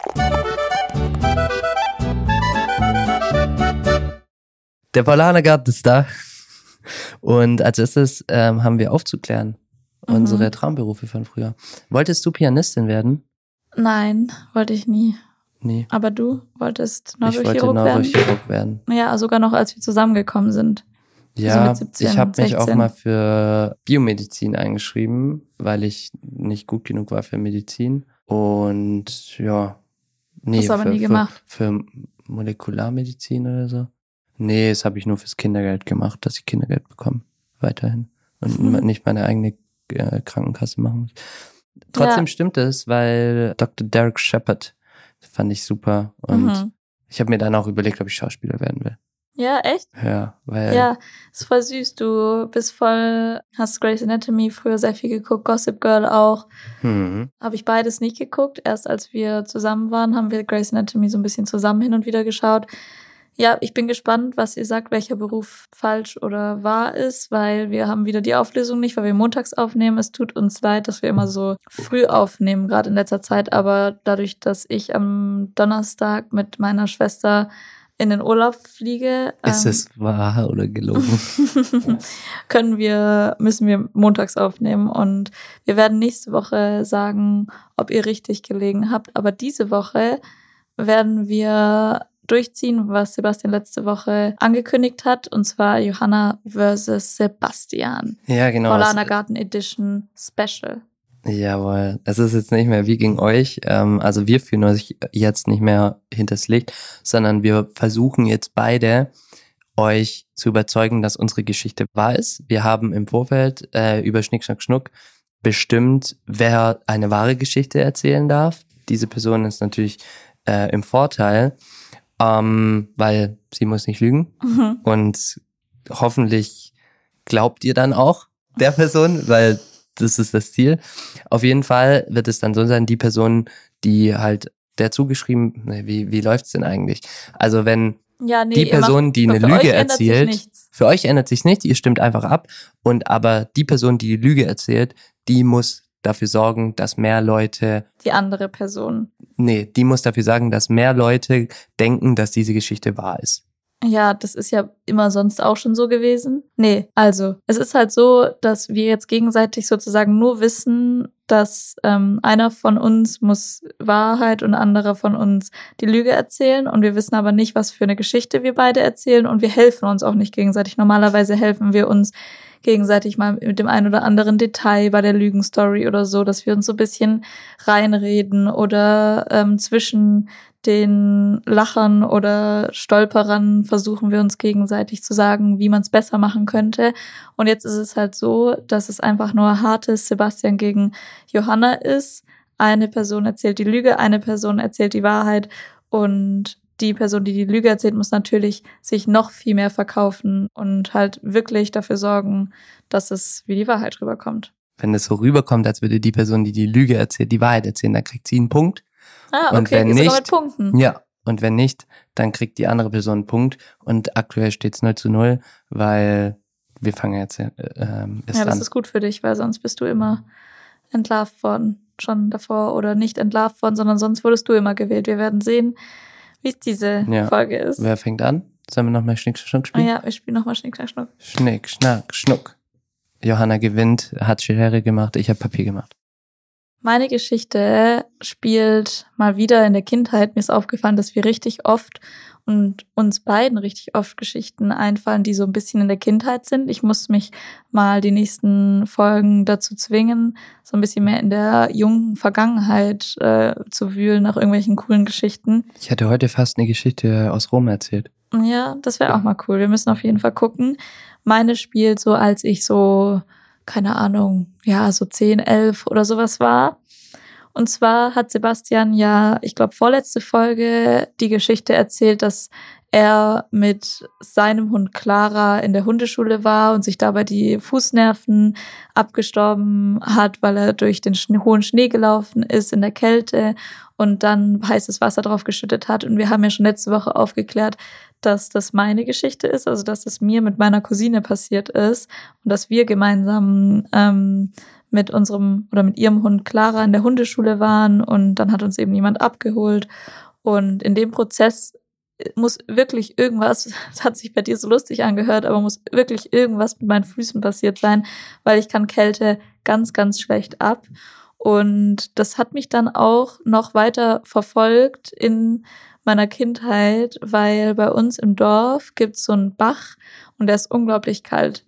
Der Paulanergarten ist da. Und als erstes haben wir aufzuklären unsere Traumberufe von früher. Wolltest du Pianistin werden? Nein, wollte ich nie. Nee. Aber du wolltest Neurochirurg werden? Ja, sogar noch als wir zusammengekommen sind. Ja, also mit 17, ich habe mich 16. auch mal für Biomedizin eingeschrieben, weil ich nicht gut genug war für Medizin. Und ja, nee, das aber nie gemacht. Für Molekularmedizin oder so. Nee, das habe ich nur fürs Kindergeld gemacht, dass ich Kindergeld bekomme, weiterhin. Und nicht meine eigene Krankenkasse machen muss. Trotzdem stimmt es, weil Dr. Derek Shepard fand ich super. Und ich habe mir dann auch überlegt, ob ich Schauspieler werden will. Ja, echt? Ja, weil... Ja, ist voll süß. Du bist hast Grey's Anatomy früher sehr viel geguckt, Gossip Girl auch. Habe ich beides nicht geguckt. Erst als wir zusammen waren, haben wir Grey's Anatomy so ein bisschen zusammen hin und wieder geschaut. Ja, ich bin gespannt, was ihr sagt, welcher Beruf falsch oder wahr ist, weil wir haben wieder die Auflösung nicht, weil wir montags aufnehmen. Es tut uns leid, dass wir immer so früh aufnehmen, gerade in letzter Zeit. Aber dadurch, dass ich am Donnerstag mit meiner Schwester in den Urlaub fliege. Ist es wahr oder gelogen? Müssen wir montags aufnehmen und wir werden nächste Woche sagen, ob ihr richtig gelegen habt. Aber diese Woche werden wir durchziehen, was Sebastian letzte Woche angekündigt hat, und zwar Johanna versus Sebastian. Ja, genau. Paulanergarten Edition Special. Jawohl. Es ist jetzt nicht mehr wie gegen euch. Also wir führen euch jetzt nicht mehr hinters Licht, sondern wir versuchen jetzt beide, euch zu überzeugen, dass unsere Geschichte wahr ist. Wir haben im Vorfeld über Schnick, Schnack, Schnuck bestimmt, wer eine wahre Geschichte erzählen darf. Diese Person ist natürlich im Vorteil, weil sie muss nicht lügen. Und hoffentlich glaubt ihr dann auch der Person, weil das ist das Ziel. Auf jeden Fall wird es dann so sein, die Person, die halt der zugeschrieben, wie läuft's denn eigentlich? Also wenn die Person, die eine Lüge erzählt, für euch ändert sich nichts, ihr stimmt einfach ab, und aber die Person, die Lüge erzählt, die muss dafür sorgen, dass mehr Leute... Die andere Person. Nee, die muss dafür sagen, dass mehr Leute denken, dass diese Geschichte wahr ist. Ja, das ist ja immer sonst auch schon so gewesen. Nee, also es ist halt so, dass wir jetzt gegenseitig sozusagen nur wissen, dass einer von uns muss Wahrheit und anderer von uns die Lüge erzählen, und wir wissen aber nicht, was für eine Geschichte wir beide erzählen, und wir helfen uns auch nicht gegenseitig. Normalerweise helfen wir uns gegenseitig mal mit dem einen oder anderen Detail bei der Lügenstory oder so, dass wir uns so ein bisschen reinreden oder zwischen den Lachern oder Stolperern versuchen wir uns gegenseitig zu sagen, wie man es besser machen könnte. Und jetzt ist es halt so, dass es einfach nur hartes Sebastian gegen Johanna ist. Eine Person erzählt die Lüge, eine Person erzählt die Wahrheit, und die Person, die die Lüge erzählt, muss natürlich sich noch viel mehr verkaufen und halt wirklich dafür sorgen, dass es wie die Wahrheit rüberkommt. Wenn es so rüberkommt, als würde die Person, die die Lüge erzählt, die Wahrheit erzählen, dann kriegt sie einen Punkt. Ah, Und okay, wenn sogar nicht, mit Punkten. ja, und wenn nicht, dann kriegt die andere Person einen Punkt. Und aktuell steht es 0:0, weil wir fangen jetzt erst Ja, das an. ist gut für dich, weil sonst bist du immer entlarvt worden, schon davor, oder nicht entlarvt worden, sondern sonst wurdest du immer gewählt. Wir werden sehen, wie es diese Ja. Folge ist. Wer fängt an? Sollen wir nochmal Schnick, Schnuck Ah spielen? ja, wir spielen nochmal Schnick, Schnack, Schnuck. Schnick, Schnack, Schnuck. Johanna gewinnt, hat Schere gemacht, ich habe Papier gemacht. Meine Geschichte spielt mal wieder in der Kindheit. Mir ist aufgefallen, dass wir richtig oft und uns beiden richtig oft Geschichten einfallen, die so ein bisschen in der Kindheit sind. Ich muss mich mal die nächsten Folgen dazu zwingen, so ein bisschen mehr in der jungen Vergangenheit zu wühlen nach irgendwelchen coolen Geschichten. Ich hatte heute fast eine Geschichte aus Rom erzählt. Ja, das wäre auch mal cool. Wir müssen auf jeden Fall gucken. Meine spielt so, als ich so, keine Ahnung, ja, so 10, 11 oder sowas war. Und zwar hat Sebastian ja, ich glaube, vorletzte Folge die Geschichte erzählt, dass er mit seinem Hund Clara in der Hundeschule war und sich dabei die Fußnerven abgestorben hat, weil er durch den hohen Schnee gelaufen ist in der Kälte und dann heißes Wasser drauf geschüttet hat. Und wir haben ja schon letzte Woche aufgeklärt, dass das meine Geschichte ist, also dass es mir mit meiner Cousine passiert ist und dass wir gemeinsam mit ihrem Hund Clara in der Hundeschule waren und dann hat uns eben jemand abgeholt und in dem Prozess muss wirklich irgendwas, das hat sich bei dir so lustig angehört, aber muss wirklich irgendwas mit meinen Füßen passiert sein, weil ich kann Kälte ganz, ganz schlecht ab. Und das hat mich dann auch noch weiter verfolgt in meiner Kindheit, weil bei uns im Dorf gibt's so einen Bach und der ist unglaublich kalt.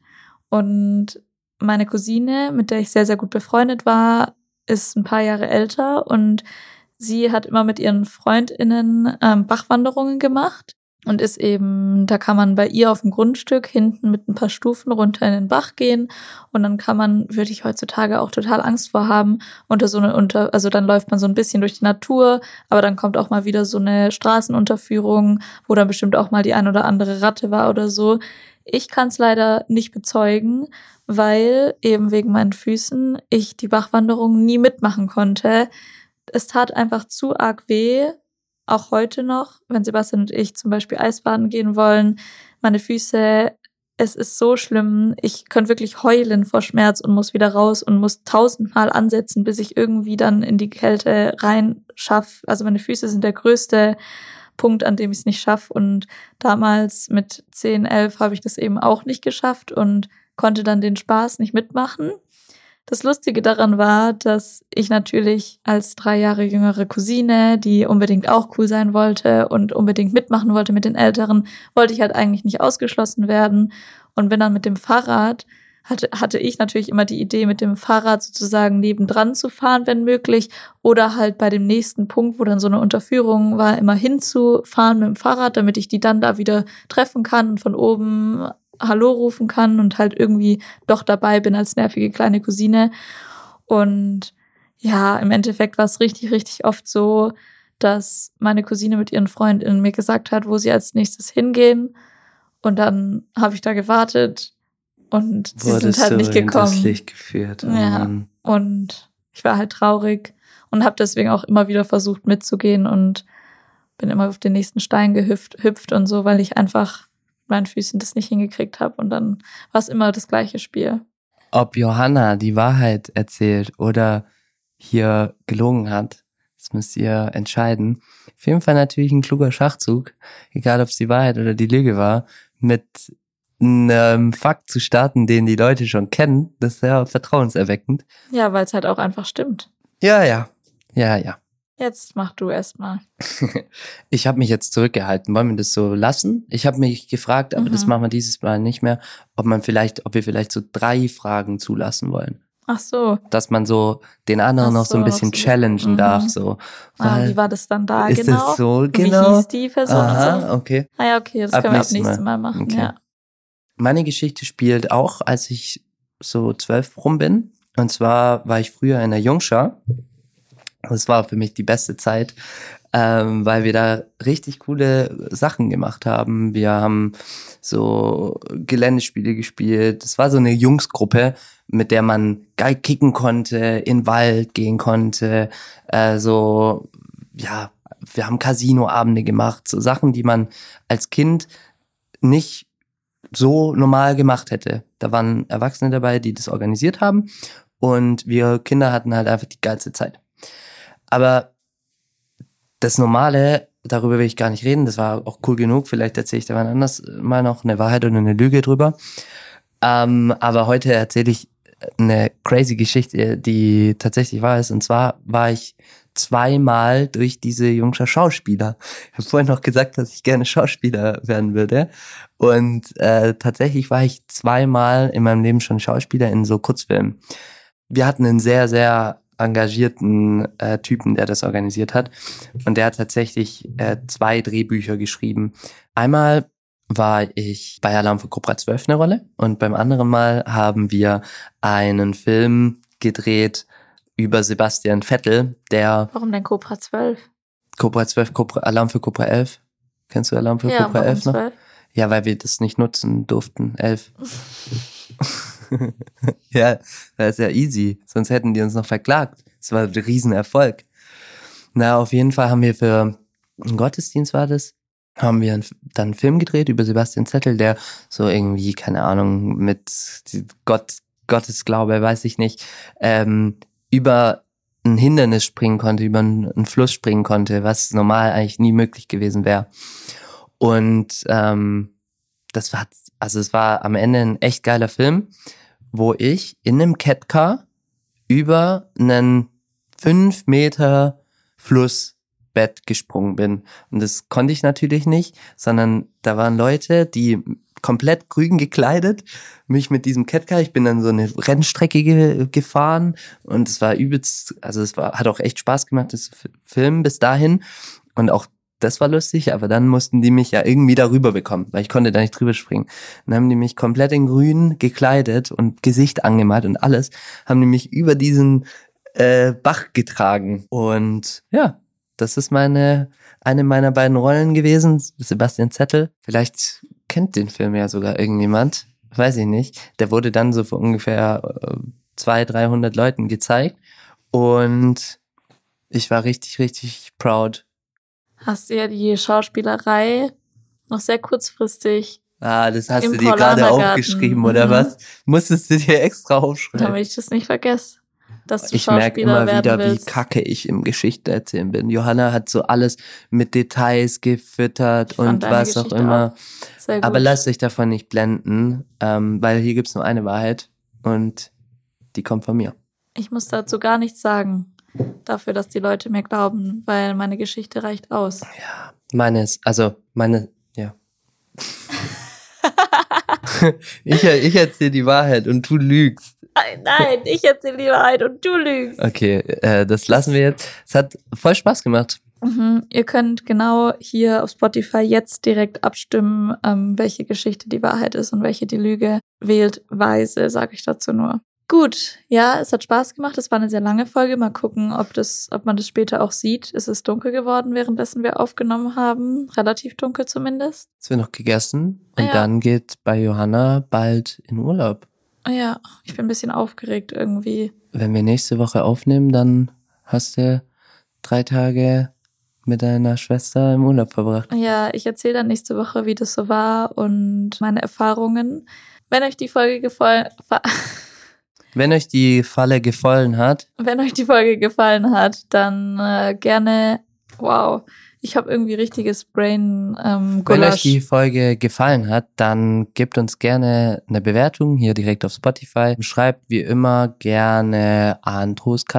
Und meine Cousine, mit der ich sehr, sehr gut befreundet war, ist ein paar Jahre älter und sie hat immer mit ihren FreundInnen Bachwanderungen gemacht und ist eben, da kann man bei ihr auf dem Grundstück hinten mit ein paar Stufen runter in den Bach gehen und dann kann man, würde ich heutzutage auch total Angst vor haben, also dann läuft man so ein bisschen durch die Natur, aber dann kommt auch mal wieder so eine Straßenunterführung, wo dann bestimmt auch mal die ein oder andere Ratte war oder so. Ich kann es leider nicht bezeugen, weil eben wegen meinen Füßen ich die Bachwanderung nie mitmachen konnte. Es tat einfach zu arg weh, auch heute noch, wenn Sebastian und ich zum Beispiel Eisbaden gehen wollen. Meine Füße, es ist so schlimm. Ich könnte wirklich heulen vor Schmerz und muss wieder raus und muss 1000-mal ansetzen, bis ich irgendwie dann in die Kälte rein schaffe. Also meine Füße sind der größte Punkt, an dem ich es nicht schaffe. Und damals mit 10, 11 habe ich das eben auch nicht geschafft und konnte dann den Spaß nicht mitmachen. Das Lustige daran war, dass ich natürlich als 3 Jahre jüngere Cousine, die unbedingt auch cool sein wollte und unbedingt mitmachen wollte mit den Älteren, wollte ich halt eigentlich nicht ausgeschlossen werden und bin dann mit dem Fahrrad, hatte ich natürlich immer die Idee, mit dem Fahrrad sozusagen nebendran zu fahren, wenn möglich, oder halt bei dem nächsten Punkt, wo dann so eine Unterführung war, immer hinzufahren mit dem Fahrrad, damit ich die dann da wieder treffen kann und von oben Hallo rufen kann und halt irgendwie doch dabei bin als nervige kleine Cousine. Und ja, im Endeffekt war es richtig, richtig oft so, dass meine Cousine mit ihren FreundInnen mir gesagt hat, wo sie als nächstes hingehen. Und dann habe ich da gewartet und sie sind halt nicht gekommen. Das Licht geführt. Oh ja, Mann. und ich war halt traurig und habe deswegen auch immer wieder versucht mitzugehen und bin immer auf den nächsten Stein hüpft und so, weil ich einfach meinen Füßen das nicht hingekriegt habe und dann war es immer das gleiche Spiel. Ob Johanna die Wahrheit erzählt oder hier gelogen hat, das müsst ihr entscheiden. Auf jeden Fall natürlich ein kluger Schachzug, egal ob es die Wahrheit oder die Lüge war, mit einem Fakt zu starten, den die Leute schon kennen. Das ist ja vertrauenserweckend. Ja, weil es halt auch einfach stimmt. Ja. Jetzt mach du erstmal. Ich habe mich jetzt zurückgehalten. Wollen wir das so lassen? Ich habe mich gefragt, aber das machen wir dieses Mal nicht mehr, ob wir vielleicht so 3 Fragen zulassen wollen. Ach so. Dass man so den anderen noch so ein bisschen challengen darf. So. Wie war das dann da ist genau? Das so Wie genau? hieß die Person? Aha, und so? okay. Ja, okay, das können wir ab nächstes Mal machen. Okay. Ja. Meine Geschichte spielt auch, als ich so 12 rum bin. Und zwar war ich früher in der Jungschar. Das war für mich die beste Zeit. weil wir da richtig coole Sachen gemacht haben. Wir haben so Geländespiele gespielt. Es war so eine Jungsgruppe, mit der man geil kicken konnte, in den Wald gehen konnte. Wir haben Casinoabende gemacht, so Sachen, die man als Kind nicht so normal gemacht hätte. Da waren Erwachsene dabei, die das organisiert haben und wir Kinder hatten halt einfach die geilste Zeit. Aber das Normale, darüber will ich gar nicht reden, das war auch cool genug, vielleicht erzähle ich da wann anders mal noch eine Wahrheit oder eine Lüge drüber. Aber heute erzähle ich eine crazy Geschichte, die tatsächlich wahr ist. Und zwar war ich 2-mal durch diese Jungscher Schauspieler. Ich habe vorhin noch gesagt, dass ich gerne Schauspieler werden würde. Und tatsächlich war ich 2-mal in meinem Leben schon Schauspieler in so Kurzfilmen. Wir hatten einen sehr, sehr engagierten Typen, der das organisiert hat. Und der hat tatsächlich 2 Drehbücher geschrieben. Einmal war ich bei Alarm für Cobra 12 eine Rolle und beim anderen Mal haben wir einen Film gedreht über Sebastian Vettel, der... Warum denn Cobra 12? Cobra 12, Alarm für Cobra 11. Kennst du Alarm für Cobra 11 noch? 12? Ja, weil wir das nicht nutzen durften, 11. Ja, das ist ja easy, sonst hätten die uns noch verklagt. Das war ein Riesenerfolg. Na, auf jeden Fall haben wir für einen Gottesdienst haben wir dann einen Film gedreht über Sebastian Vettel, der so irgendwie, keine Ahnung, mit Gottesglaube, weiß ich nicht, über ein Hindernis springen konnte, über einen Fluss springen konnte, was normal eigentlich nie möglich gewesen wäre. Und es war am Ende ein echt geiler Film, wo ich in einem Catcar über einen 5 Meter Flussbett gesprungen bin. Und das konnte ich natürlich nicht, sondern da waren Leute, die komplett grün gekleidet, mich mit diesem Catcar, ich bin dann so eine Rennstrecke gefahren und es war übelst, hat auch echt Spaß gemacht, das Film bis dahin und auch das war lustig, aber dann mussten die mich ja irgendwie darüber bekommen, weil ich konnte da nicht drüber springen. Dann haben die mich komplett in grün gekleidet und Gesicht angemalt und alles, haben die mich über diesen Bach getragen. Und ja, das ist eine meiner beiden Rollen gewesen, Sebastian Vettel. Vielleicht kennt den Film ja sogar irgendjemand, weiß ich nicht. Der wurde dann so vor ungefähr 200-300 Leuten gezeigt und ich war richtig, richtig proud. Hast du ja die Schauspielerei noch sehr kurzfristig das hast du dir gerade aufgeschrieben, oder was? Musstest du dir extra aufschreiben? Damit ich das nicht vergesse, dass du Ich merke immer wieder, willst. wie kacke ich im Geschichte erzählen bin. Johanna hat so alles mit Details gefüttert und was auch immer. Aber lasst euch davon nicht blenden, weil hier gibt's nur eine Wahrheit und die kommt von mir. Ich muss dazu gar nichts sagen. Dafür, dass die Leute mir glauben, weil meine Geschichte reicht aus. Ja, ja. Ich erzähle die Wahrheit und du lügst. Nein, ich erzähle die Wahrheit und du lügst. Okay, das lassen wir jetzt. Es hat voll Spaß gemacht. Ihr könnt genau hier auf Spotify jetzt direkt abstimmen, welche Geschichte die Wahrheit ist und welche die Lüge. Wählt weise, sage ich dazu nur. Gut, ja, es hat Spaß gemacht. Es war eine sehr lange Folge. Mal gucken, ob man das später auch sieht. Es ist dunkel geworden, währenddessen wir aufgenommen haben. Relativ dunkel zumindest. Es wird noch gegessen und dann geht bei Johanna bald in Urlaub. Ja, ich bin ein bisschen aufgeregt irgendwie. Wenn wir nächste Woche aufnehmen, dann hast du 3 Tage mit deiner Schwester im Urlaub verbracht. Ja, ich erzähle dann nächste Woche, wie das so war und meine Erfahrungen. Wenn euch die Folge gefallen hat, dann gerne, wow, ich habe irgendwie richtiges Brain Gulasch. Wenn euch die Folge gefallen hat, dann gebt uns gerne eine Bewertung hier direkt auf Spotify. Schreibt wie immer gerne an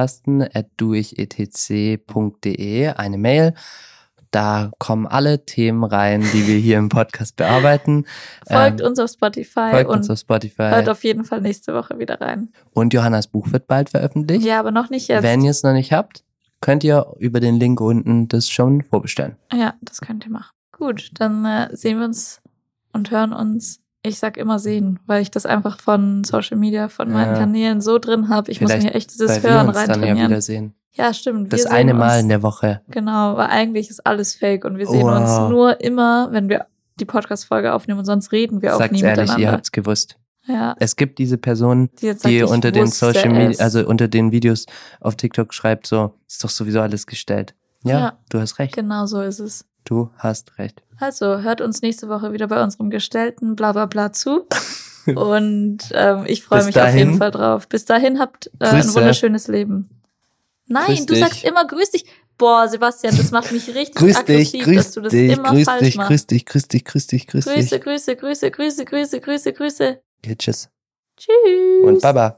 trostkasten@duichetc.de eine Mail. Da kommen alle Themen rein, die wir hier im Podcast bearbeiten. Folgt uns auf Spotify hört auf jeden Fall nächste Woche wieder rein. Und Johannas Buch wird bald veröffentlicht. Ja, aber noch nicht jetzt. Wenn ihr es noch nicht habt, könnt ihr über den Link unten das schon vorbestellen. Ja, das könnt ihr machen. Gut, dann sehen wir uns und hören uns. Ich sag immer sehen, weil ich das einfach von Social Media, von meinen Kanälen so drin habe. Ich muss mir echt dieses Hören reintrainieren. Dann ja wieder sehen. Ja, stimmt. Wir Das sehen eine Mal uns, in der Woche. Genau, weil eigentlich ist alles fake und wir sehen uns nur immer, wenn wir die Podcast-Folge aufnehmen und sonst reden wir auch Sagt's nie ehrlich, miteinander. ihr habt's gewusst. Ja, Es gibt diese Person, die jetzt sagt, die ich unter den wusste Social Media, es. also unter den Videos auf TikTok schreibt so, ist doch sowieso alles gestellt. Ja, Ja. du hast recht. Genau so ist es. Du hast recht. Also, hört uns nächste Woche wieder bei unserem gestellten Blablabla zu. Und ich freue Bis mich auf dahin. jeden Fall drauf. Bis dahin habt ein Grüße. wunderschönes Leben. Nein, Grüß du dich. sagst immer grüß dich. Boah, Sebastian, das macht mich richtig Grüß dich, aggressiv, grüß dass du das dich, immer grüß falsch dich, machst. grüß dich, grüß dich, grüß dich, grüß Grüße, dich. Grüße, Grüße, Grüße, Grüße, Grüße, Grüße. Okay, tschüss. Tschüss. Und Baba.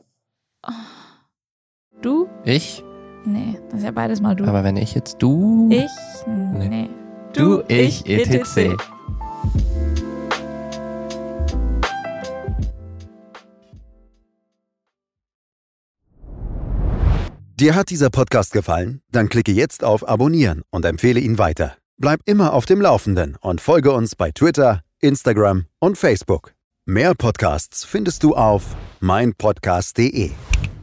Du? Ich? Nee, das ist ja beides mal du. Aber wenn ich jetzt du... Ich? Nee. Du, ich, etc. Dir hat dieser Podcast gefallen? Dann klicke jetzt auf Abonnieren und empfehle ihn weiter. Bleib immer auf dem Laufenden und folge uns bei Twitter, Instagram und Facebook. Mehr Podcasts findest du auf meinpodcast.de.